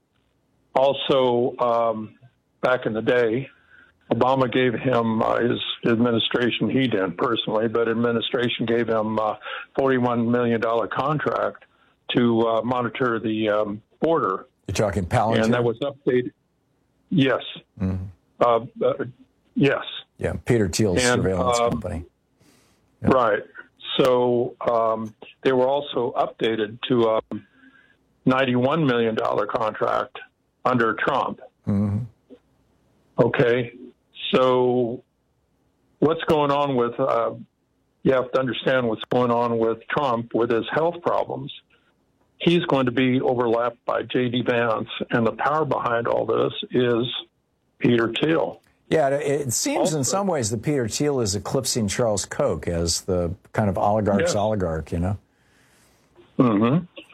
Speaker 6: Also, back in the day, Obama gave him his administration, he didn't personally, but administration gave him a $41 million contract to monitor the border.
Speaker 15: You're talking Palantir?
Speaker 6: And that was updated. Yes.
Speaker 15: Mm-hmm.
Speaker 6: Yes.
Speaker 15: Yeah, Peter Thiel's surveillance company.
Speaker 6: Yeah. Right. So they were also updated to a $91 million contract under Trump.
Speaker 15: Mm-hmm.
Speaker 6: Okay. So what's going on with, you have to understand what's going on with Trump with his health problems. He's going to be overlapped by J.D. Vance, and the power behind all this is Peter Thiel.
Speaker 15: Yeah, it seems in some ways that Peter Thiel is eclipsing Charles Koch as the kind of oligarch's oligarch,
Speaker 6: Mm-hmm.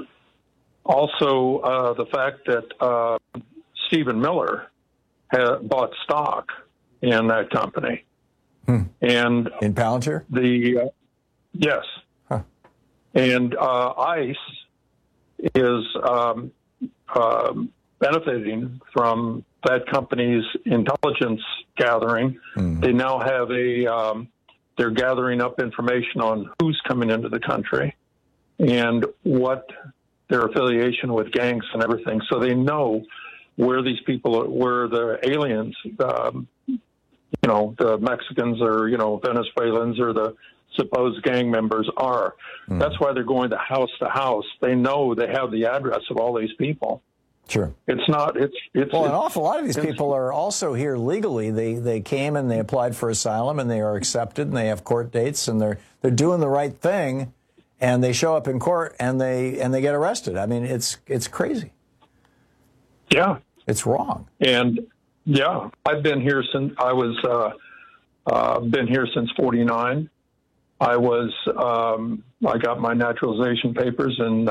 Speaker 6: Also, the fact that Stephen Miller had bought stock in that company. And
Speaker 15: in Palantir?
Speaker 6: Yes.
Speaker 15: Huh.
Speaker 6: And ICE is benefiting from that company's intelligence gathering. They now have they're gathering up information on who's coming into the country and what their affiliation with gangs and everything. So they know where these people, where the aliens, the Mexicans or, Venezuelans or the supposed gang members are. That's why they're going to house. They know they have the address of all these people.
Speaker 15: Sure.
Speaker 6: It's not, it's
Speaker 15: well, an awful lot of these people are also here legally. They came and they applied for asylum and they are accepted and they have court dates and they're doing the right thing and they show up in court and they get arrested. I mean, it's crazy.
Speaker 6: Yeah.
Speaker 15: It's wrong.
Speaker 6: And Yeah, I've been here since I was been here since '49. I got my naturalization papers in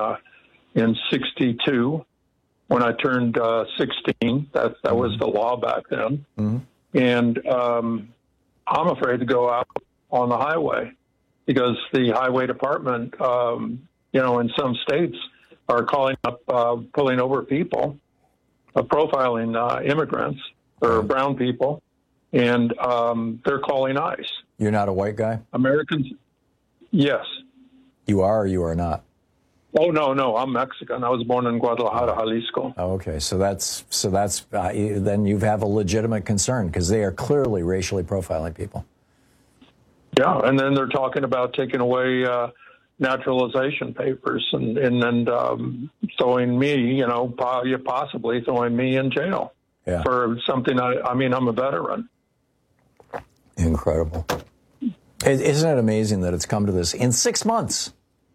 Speaker 6: '62 when I turned 16. That was the law back then, and I'm afraid to go out on the highway because the highway department, in some states, are calling up, pulling over people, profiling immigrants or brown people, and they're calling ICE.
Speaker 15: You're not a white guy?
Speaker 6: Americans, yes.
Speaker 15: You are or you are not?
Speaker 6: Oh, no, I'm Mexican. I was born in Guadalajara, Jalisco.
Speaker 15: Oh, okay, so that's then you have a legitimate concern because they are clearly racially profiling people.
Speaker 6: Yeah, and then they're talking about taking away naturalization papers and then throwing me, possibly throwing me in jail for something. I'm a veteran.
Speaker 15: Incredible. Isn't it amazing that it's come to this in 6 months?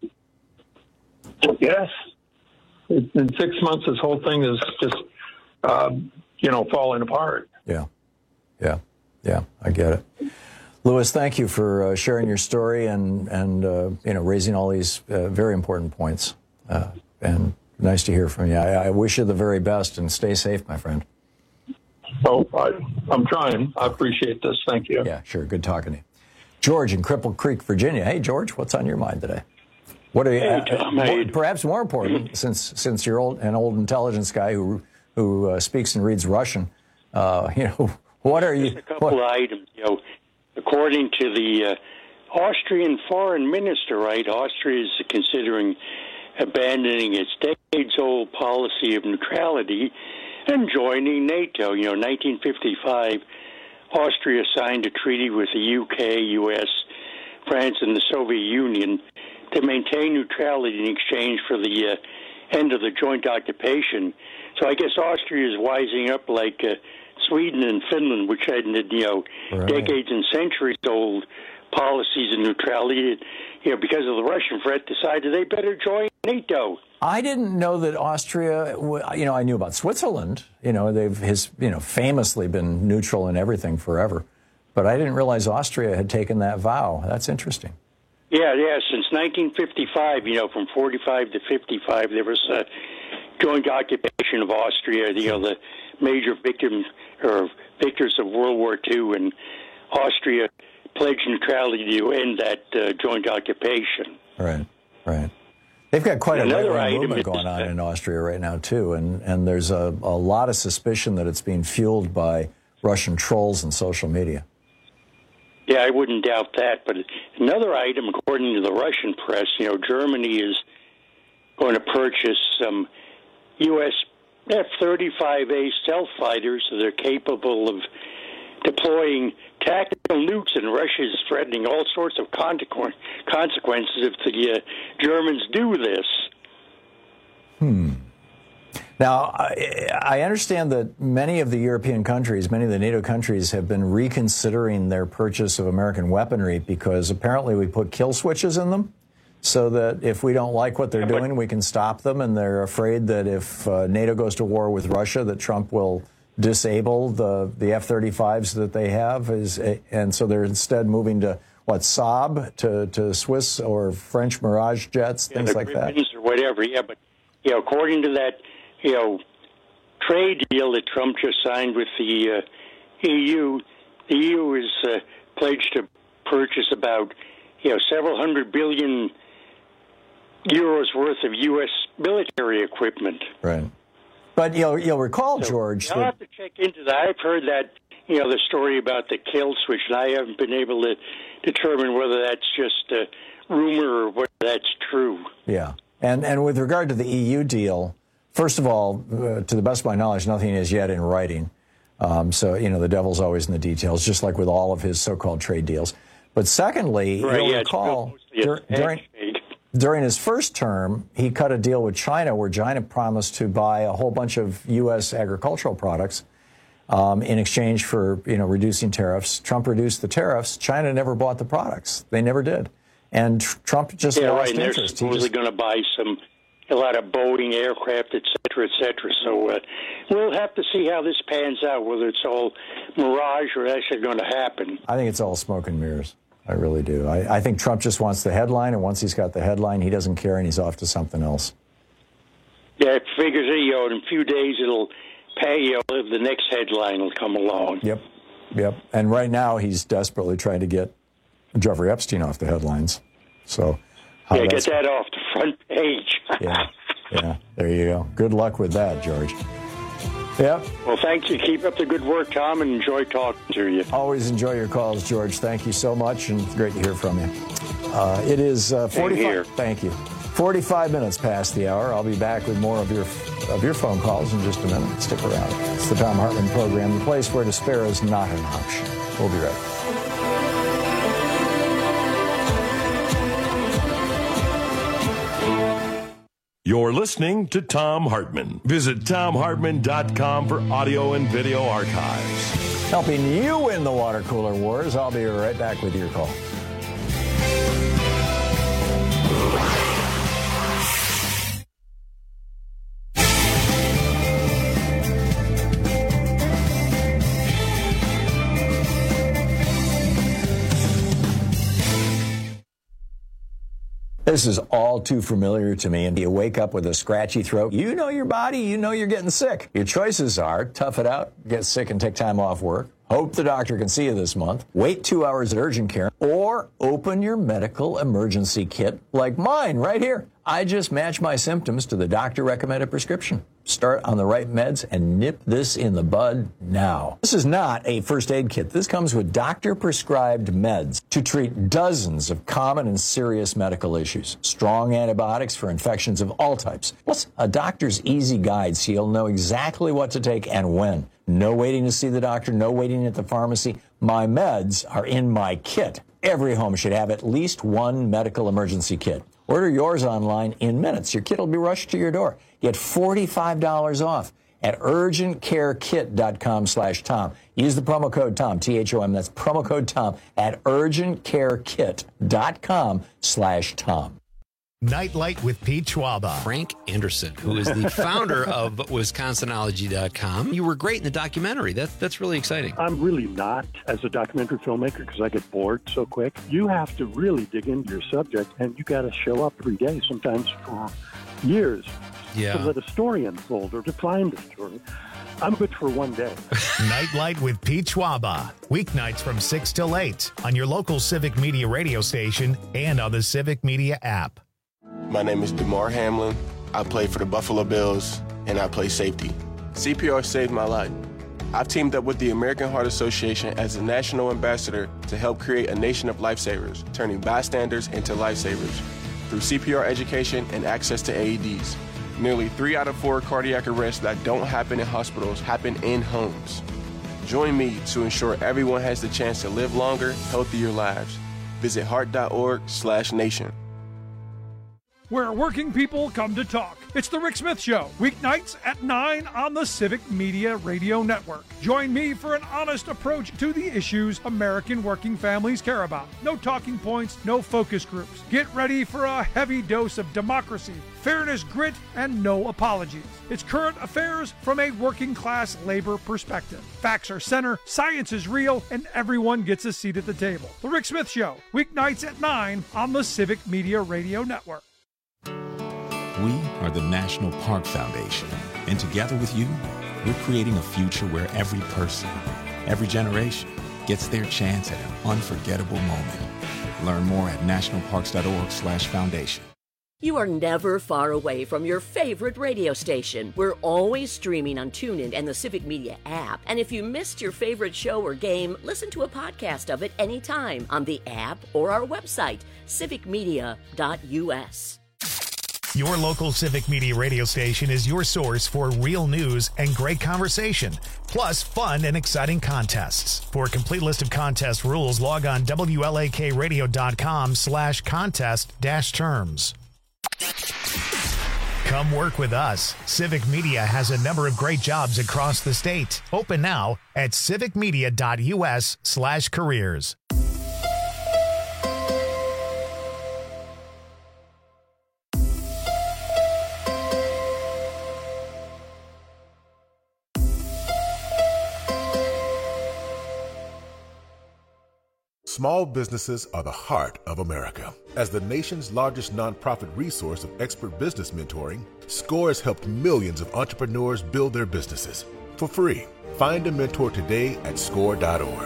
Speaker 6: Yes. In 6 months, this whole thing is just, falling apart.
Speaker 15: Yeah, I get it. Louis, thank you for sharing your story and raising all these very important points. And nice to hear from you. I wish you the very best and stay safe, my friend.
Speaker 6: Oh, I'm trying. I appreciate this. Thank you.
Speaker 15: Yeah, sure. Good talking to you. George in Cripple Creek, Virginia. Hey, George, what's on your mind today? What are you? Perhaps more important, since you're an old intelligence guy who speaks and reads Russian. What are you?
Speaker 8: Just a couple of items. According to the Austrian foreign minister, right, Austria is considering abandoning its decades-old policy of neutrality and joining NATO. 1955, Austria signed a treaty with the UK, US, France, and the Soviet Union to maintain neutrality in exchange for the end of the joint occupation. So I guess Austria is wising up like Sweden and Finland, which had, decades and centuries old policies of neutrality, because of the Russian threat, decided they better join NATO.
Speaker 15: I didn't know that Austria, I knew about Switzerland. They've famously been neutral in everything forever. But I didn't realize Austria had taken that vow. That's interesting.
Speaker 8: Yeah, since 1955, from 45 to 55, there was a joint occupation of Austria, the major victors of World War II, and Austria pledged neutrality to end that joint occupation.
Speaker 15: Right. They've got quite a right-wing movement going on in Austria right now, too, and there's a lot of suspicion that it's being fueled by Russian trolls and social media.
Speaker 8: Yeah, I wouldn't doubt that. But another item, according to the Russian press, Germany is going to purchase some U.S. F-35A stealth fighters so they're capable of deploying tactical nukes, and Russia is threatening all sorts of consequences if the Germans do this.
Speaker 15: Now, I understand that many of the European countries, many of the NATO countries, have been reconsidering their purchase of American weaponry because apparently we put kill switches in them so that if we don't like what they're doing, we can stop them, and they're afraid that if NATO goes to war with Russia, that Trump will disable the F-35s that they have, and so they're instead moving to, Saab, to Swiss or French Mirage jets, things like that?
Speaker 8: Or whatever, but according to that trade deal that Trump just signed with the EU, the EU is pledged to purchase about several $100 billion worth of U.S. military equipment.
Speaker 15: Right. But you'll recall, George.
Speaker 8: I'll have to check into that. I've heard that, the story about the kill switch, and I haven't been able to determine whether that's just a rumor or whether that's true.
Speaker 15: Yeah. And with regard to the EU deal, first of all, to the best of my knowledge, nothing is yet in writing. So, the devil's always in the details, just like with all of his so-called trade deals. But secondly, you'll recall, during his first term, he cut a deal with China where China promised to buy a whole bunch of U.S. agricultural products in exchange for, reducing tariffs. Trump reduced the tariffs. China never bought the products. They never did. And Trump just lost interest.
Speaker 8: They're supposedly going to buy some a lot of boating, aircraft, et cetera, et cetera. So we'll have to see how this pans out, whether it's all mirage or actually going to happen.
Speaker 15: I think it's all smoke and mirrors. I really do. I think Trump just wants the headline, and once he's got the headline, he doesn't care, and he's off to something else.
Speaker 8: Yeah, it figures in a few days it'll pay, the next headline will come along.
Speaker 15: Yep. And right now he's desperately trying to get Jeffrey Epstein off the headlines. So
Speaker 8: get that off the front page.
Speaker 15: Yeah, there you go. Good luck with that, George. Yep.
Speaker 8: Well, thank you. Keep up the good work, Tom, and enjoy talking to you.
Speaker 15: Always enjoy your calls, George. Thank you so much, and great to hear from you. It is 45. Thank you. 45 minutes past the hour. I'll be back with more of your phone calls in just a minute. Stick around. It's the Tom Hartman Program, the place where despair is not an option. We'll be right back.
Speaker 14: You're listening to Tom Hartman. Visit TomHartman.com for audio and video archives.
Speaker 15: Helping you win the water cooler wars. I'll be right back with your call. This is all too familiar to me, and you wake up with a scratchy throat. You know your body, you know you're getting sick. Your choices are tough it out, get sick and take time off work, hope the doctor can see you this month, wait 2 hours at urgent care, or open your medical emergency kit like mine right here. I just match my symptoms to the doctor-recommended prescription. Start on the right meds and nip this in the bud now. This is not a first aid kit. This comes with doctor-prescribed meds to treat dozens of common and serious medical issues. Strong antibiotics for infections of all types. Plus, a doctor's easy guide so you'll know exactly what to take and when. No waiting to see the doctor, no waiting at the pharmacy. My meds are in my kit. Every home should have at least one medical emergency kit. Order yours online in minutes. Your kit will be rushed to your door. Get $45 off at urgentcarekit.com/Tom. Use the promo code Tom, T-H-O-M. That's promo code Tom at urgentcarekit.com/Tom.
Speaker 1: Nightlight with Pete Schwaba.
Speaker 10: Frank Anderson, who is the founder of Wisconsinology.com. You were great in the documentary. That's really exciting.
Speaker 11: I'm really not as a documentary filmmaker because I get bored so quick. You have to really dig into your subject, and you got to show up every day, sometimes for years, to let a story unfold or to find a story. I'm good for one day.
Speaker 1: Nightlight with Pete Schwaba. Weeknights from 6 till 8 on your local Civic Media radio station and on the Civic Media app.
Speaker 13: My name is DeMar Hamlin. I play for the Buffalo Bills, and I play safety. CPR saved my life. I've teamed up with the American Heart Association as a national ambassador to help create a nation of lifesavers, turning bystanders into lifesavers through CPR education and access to AEDs. Nearly 3 out of 4 cardiac arrests that don't happen in hospitals happen in homes. Join me to ensure everyone has the chance to live longer, healthier lives. Visit heart.org/nation.
Speaker 12: Where working people come to talk. It's the Rick Smith Show, weeknights at 9 on the Civic Media Radio Network. Join me for an honest approach to the issues American working families care about. No talking points, no focus groups. Get ready for a heavy dose of democracy, fairness, grit, and no apologies. It's current affairs from a working class labor perspective. Facts are center, science is real, and everyone gets a seat at the table. The Rick Smith Show, weeknights at 9 on the Civic Media Radio Network.
Speaker 7: We are the National Park Foundation, and together with you, we're creating a future where every person, every generation, gets their chance at an unforgettable moment. Learn more at nationalparks.org/foundation.
Speaker 23: You are never far away from your favorite radio station. We're always streaming on TuneIn and the Civic Media app. And if you missed your favorite show or game, listen to a podcast of it anytime on the app or our website, civicmedia.us.
Speaker 1: Your local Civic Media radio station is your source for real news and great conversation, plus fun and exciting contests. For a complete list of contest rules, log on WLAKradio.com/contest-terms. Come work with us. Civic Media has a number of great jobs across the state. Open now at civicmedia.us/careers.
Speaker 2: Small businesses are the heart of America. As the nation's largest nonprofit resource of expert business mentoring, SCORE has helped millions of entrepreneurs build their businesses for free. Find a mentor today at SCORE.org.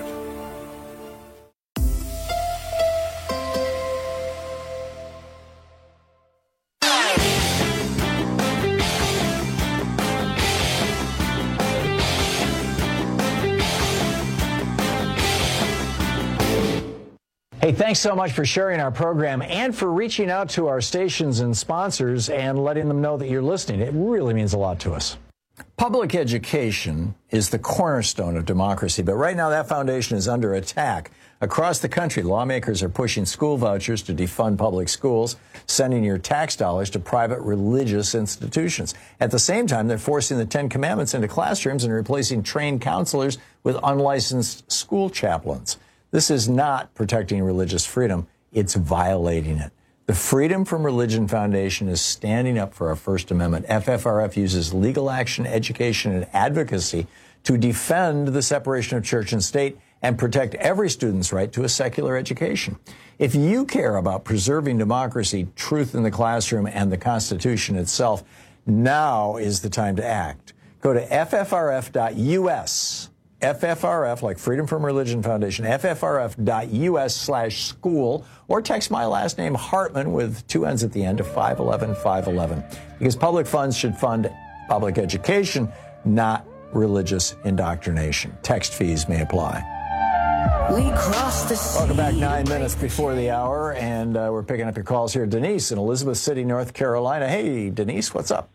Speaker 15: Hey, thanks so much for sharing our program and for reaching out to our stations and sponsors and letting them know that you're listening. It really means a lot to us. Public education is the cornerstone of democracy, but right now that foundation is under attack. Across the country, lawmakers are pushing school vouchers to defund public schools, sending your tax dollars to private religious institutions. At the same time, they're forcing the Ten Commandments into classrooms and replacing trained counselors with unlicensed school chaplains. This is not protecting religious freedom. It's violating it. The Freedom from Religion Foundation is standing up for our First Amendment. FFRF uses legal action, education, and advocacy to defend the separation of church and state and protect every student's right to a secular education. If you care about preserving democracy, truth in the classroom, and the Constitution itself, now is the time to act. Go to ffrf.us. FFRF, like Freedom from Religion Foundation, ffrf.us/school, or text my last name, Hartman, with 2 N's at the end, to 511-511. Because public funds should fund public education, not religious indoctrination. Text fees may apply.
Speaker 24: We crossed the sea.
Speaker 15: Welcome back, 9 minutes before the hour, and we're picking up your calls here. Denise in Elizabeth City, North Carolina. Hey, Denise, what's up?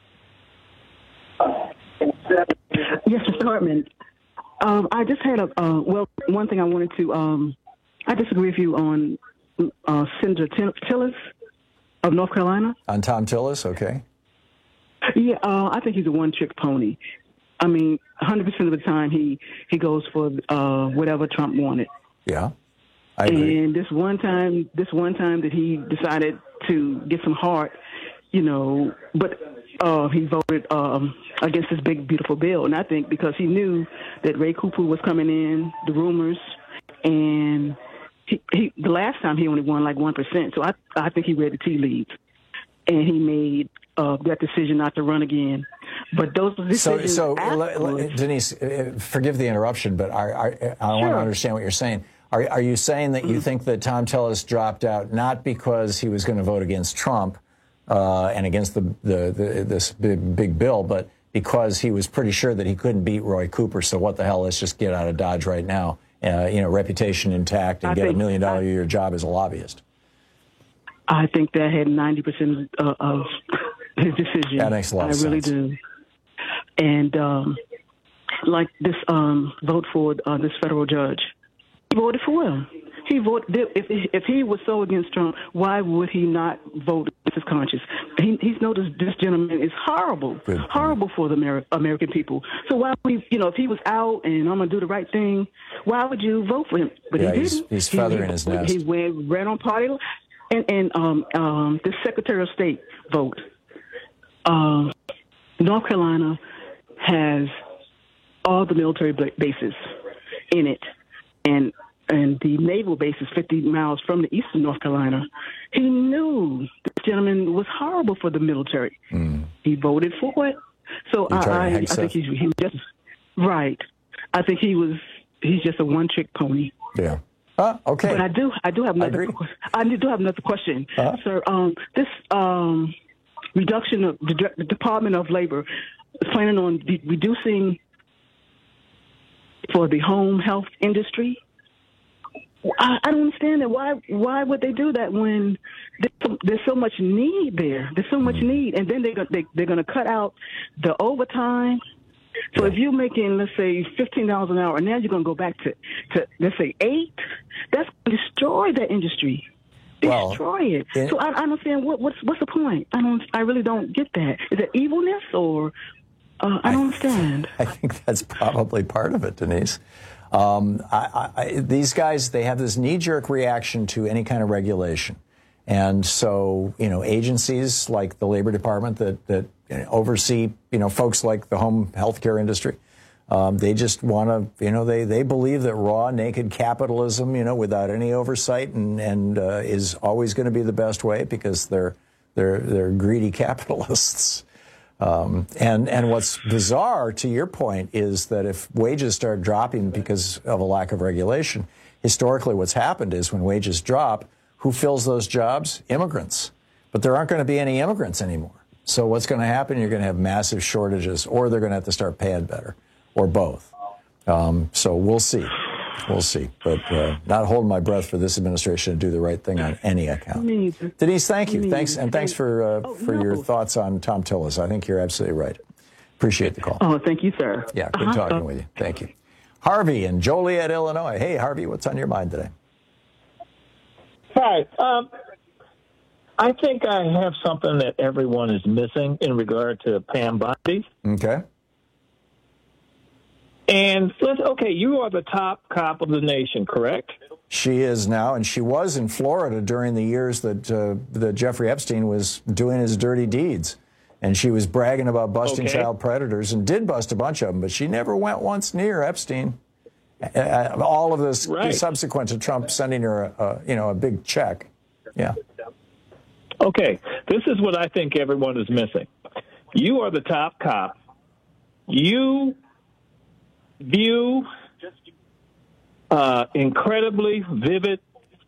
Speaker 16: Yes, Mr. Hartman. I just had one thing I wanted to, I disagree with you on Senator Tillis of North Carolina.
Speaker 15: On Tom Tillis, okay.
Speaker 16: Yeah, I think he's a one-trick pony. I mean, 100% of the time he goes for whatever Trump wanted.
Speaker 15: Yeah, I agree.
Speaker 16: And this one time that he decided to get some heart, but he voted against this big, beautiful bill. And I think because he knew that Ray Cooper was coming in, the rumors, and he the last time he only won like 1%. So I think he read the tea leaves, and he made that decision not to run again. But those decisions. So
Speaker 15: Denise, forgive the interruption, but I want to understand what you're saying. Are you saying that you think that Tom Tillis dropped out not because he was going to vote against Trump and against this big bill, but because he was pretty sure that he couldn't beat Roy Cooper? So what the hell? Let's just get out of Dodge right now. Reputation intact and get a $1 million a year job as a lobbyist.
Speaker 16: I think that had 90% of his decision.
Speaker 15: That makes a lot of sense.
Speaker 16: I really do. And like this vote for this federal judge, he voted for him. He voted. If he was so against Trump, why would he not vote against his conscience? He's noticed this gentleman is horrible for the American people. So why would he, if he was out and I'm going to do the right thing, why would you vote for him? But he didn't.
Speaker 15: He's feathering his nest.
Speaker 16: He ran on party. And the Secretary of State vote. North Carolina has all the military bases in it, and the naval base is 50 miles from the eastern North Carolina. He knew this gentleman was horrible for the military. He voted for it. So I think he's just right. I think he's just a one-trick pony.
Speaker 15: Yeah. Okay.
Speaker 16: But I do have another. I do have another question, sir. This reduction of the Department of Labor is planning on reducing for the home health industry. I don't understand that. Why would they do that when there's so much need there? There's so much need, and then they're going to cut out the overtime. So if you're making, let's say, $15 an hour, and now you're going to go back to let's say $8, that's going to destroy that industry. Destroy it. So I understand what's the point? I really don't get that. Is it evilness or I don't understand.
Speaker 15: I think that's probably part of it, Denise. These guys, they have this knee-jerk reaction to any kind of regulation. And so, agencies like the Labor Department that oversee, folks like the home health care industry, They just want to, they believe that raw, naked capitalism, without any oversight and is always going to be the best way because they're greedy capitalists. And what's bizarre, to your point, is that if wages start dropping because of a lack of regulation, historically what's happened is when wages drop, who fills those jobs? Immigrants. But there aren't going to be any immigrants anymore. So what's going to happen? You're going to have massive shortages, or they're going to have to start paying better, or both. So we'll see. We'll see. But not holding my breath for this administration to do the right thing on any account. Denise, thank you. Thanks for your thoughts on Thom Tillis. I think you're absolutely right. Appreciate the call.
Speaker 3: Oh, thank you, sir.
Speaker 15: Yeah, good talking with you. Thank you. Harvey in Joliet, Illinois. Hey, Harvey, what's on your mind today?
Speaker 17: Hi. I think I have something that everyone is missing in regard to Pam Bondi.
Speaker 15: Okay.
Speaker 17: And you are the top cop of the nation, correct?
Speaker 15: She is now, and she was in Florida during the years that Jeffrey Epstein was doing his dirty deeds. And she was bragging about busting child predators and did bust a bunch of them, but she never went once near Epstein. All of this subsequent to Trump sending her a big check. Yeah.
Speaker 17: Okay, this is what I think everyone is missing. You are the top cop. You view incredibly vivid,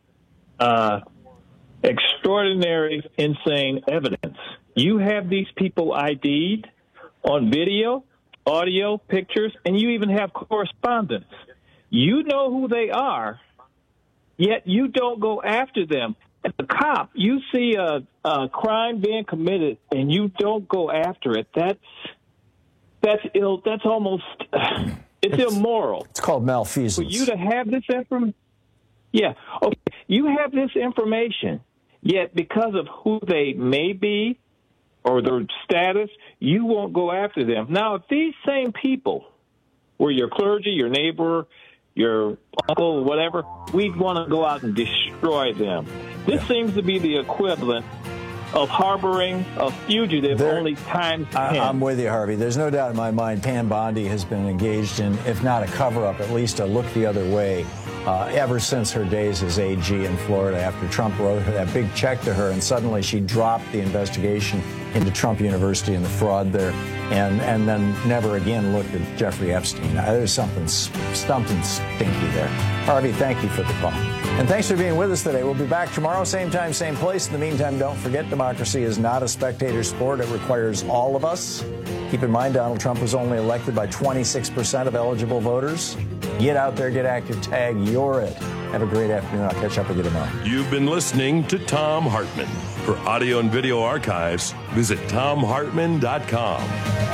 Speaker 17: extraordinary, insane evidence. You have these people ID'd on video, audio, pictures, and you even have correspondence. You know who they are, yet you don't go after them. As a cop, you see a crime being committed and you don't go after it. That's ill. That's almost it's immoral.
Speaker 15: It's called malfeasance.
Speaker 17: For you to have this information, you have this information, yet because of who they may be or their status, you won't go after them. Now, if these same people were your clergy, your neighbor, your uncle, whatever, we'd want to go out and destroy them. This seems to be the equivalent of harboring a fugitive only times 10.
Speaker 15: I'm with you, Harvey. There's no doubt in my mind Pam Bondi has been engaged in, if not a cover-up, at least a look the other way ever since her days as AG in Florida after Trump wrote her that big check to her and suddenly she dropped the investigation into Trump University and the fraud there and then never again looked at Jeffrey Epstein. There's something stinky there. Harvey, thank you for the call. And thanks for being with us today. We'll be back tomorrow, same time, same place. In the meantime, don't forget, democracy is not a spectator sport. It requires all of us. Keep in mind, Donald Trump was only elected by 26% of eligible voters. Get out there, get active, tag, you're it. Have a great afternoon. I'll catch up with you tomorrow.
Speaker 14: You've been listening to Thom Hartmann. For audio and video archives, visit ThomHartmann.com.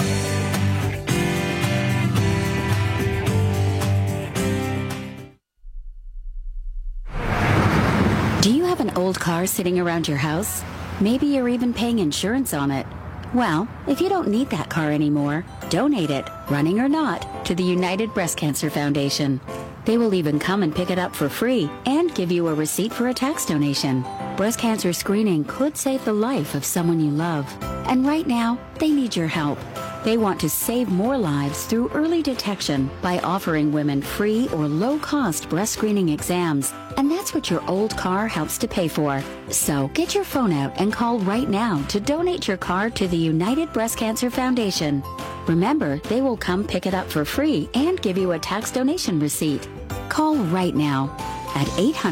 Speaker 5: Do you have an old car sitting around your house? Maybe you're even paying insurance on it. Well, if you don't need that car anymore, donate it, running or not, to the United Breast Cancer Foundation. They will even come and pick it up for free and give you a receipt for a tax donation. Breast cancer screening could save the life of someone you love. And right now, they need your help. They want to save more lives through early detection by offering women free or low-cost breast screening exams. And that's what your old car helps to pay for. So get your phone out and call right now to donate your car to the United Breast Cancer Foundation. Remember, they will come pick it up for free and give you a tax donation receipt. Call right now at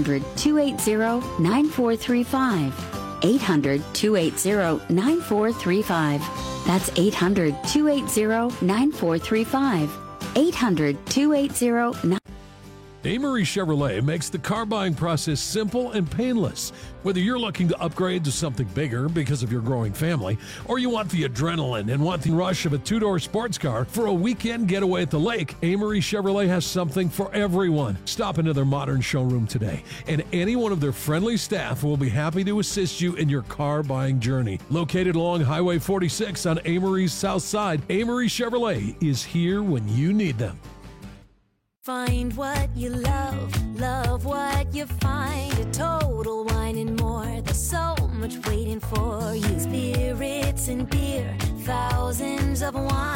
Speaker 5: 800-280-9435. 800-280-9435. That's 800-280-9435. 800-280-9435.
Speaker 18: Amory Chevrolet makes the car buying process simple and painless. Whether you're looking to upgrade to something bigger because of your growing family, or you want the adrenaline and want the rush of a two-door sports car for a weekend getaway at the lake, Amory Chevrolet has something for everyone. Stop into their modern showroom today, and any one of their friendly staff will be happy to assist you in your car buying journey. Located along Highway 46 on Amory's south side, Amory Chevrolet is here when you need them.
Speaker 19: Find what you love, love what you find. A Total Wine and More. There's so much waiting for you. Spirits and beer, thousands of wines.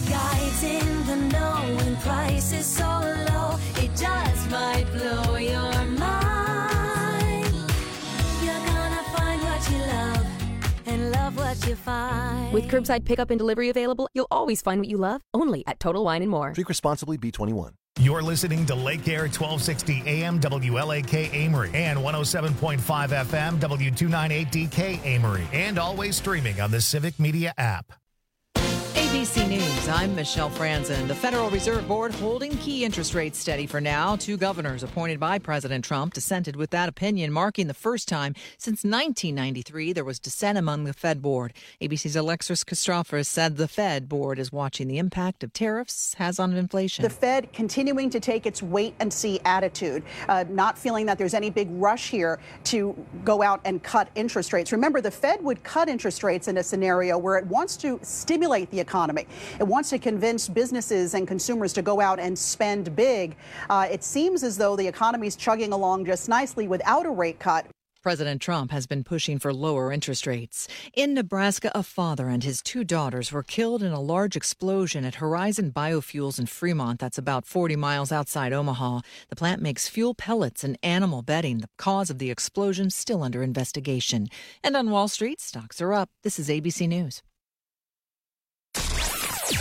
Speaker 19: guides in the know when price is so low, it just might blow your mind. You're gonna find what you love and love what you find.
Speaker 3: With curbside pickup and delivery available, you'll always find what you love, only at Total Wine & More.
Speaker 4: Drink responsibly, B21.
Speaker 1: You're listening to Lake Air 1260 AM WLAK Amory and 107.5 FM W298DK Amory, and always streaming on the Civic Media app.
Speaker 9: ABC News, I'm Michelle Franzen. The Federal Reserve Board holding key interest rates steady for now. 2 governors appointed by President Trump dissented with that opinion, marking the first time since 1993 there was dissent among the Fed Board. ABC's Alexis Kostropoulos said the Fed Board is watching the impact of tariffs has on inflation.
Speaker 20: The Fed continuing to take its wait-and-see attitude, not feeling that there's any big rush here to go out and cut interest rates. Remember, the Fed would cut interest rates in a scenario where it wants to stimulate the economy. It wants to convince businesses and consumers to go out and spend big. It seems as though the economy is chugging along just nicely without a rate cut.
Speaker 9: President Trump has been pushing for lower interest rates. In Nebraska, a father and his 2 daughters were killed in a large explosion at Horizon Biofuels in Fremont. That's about 40 miles outside Omaha. The plant makes fuel pellets and animal bedding. The cause of the explosion still under investigation. And on Wall Street, stocks are up. This is ABC News.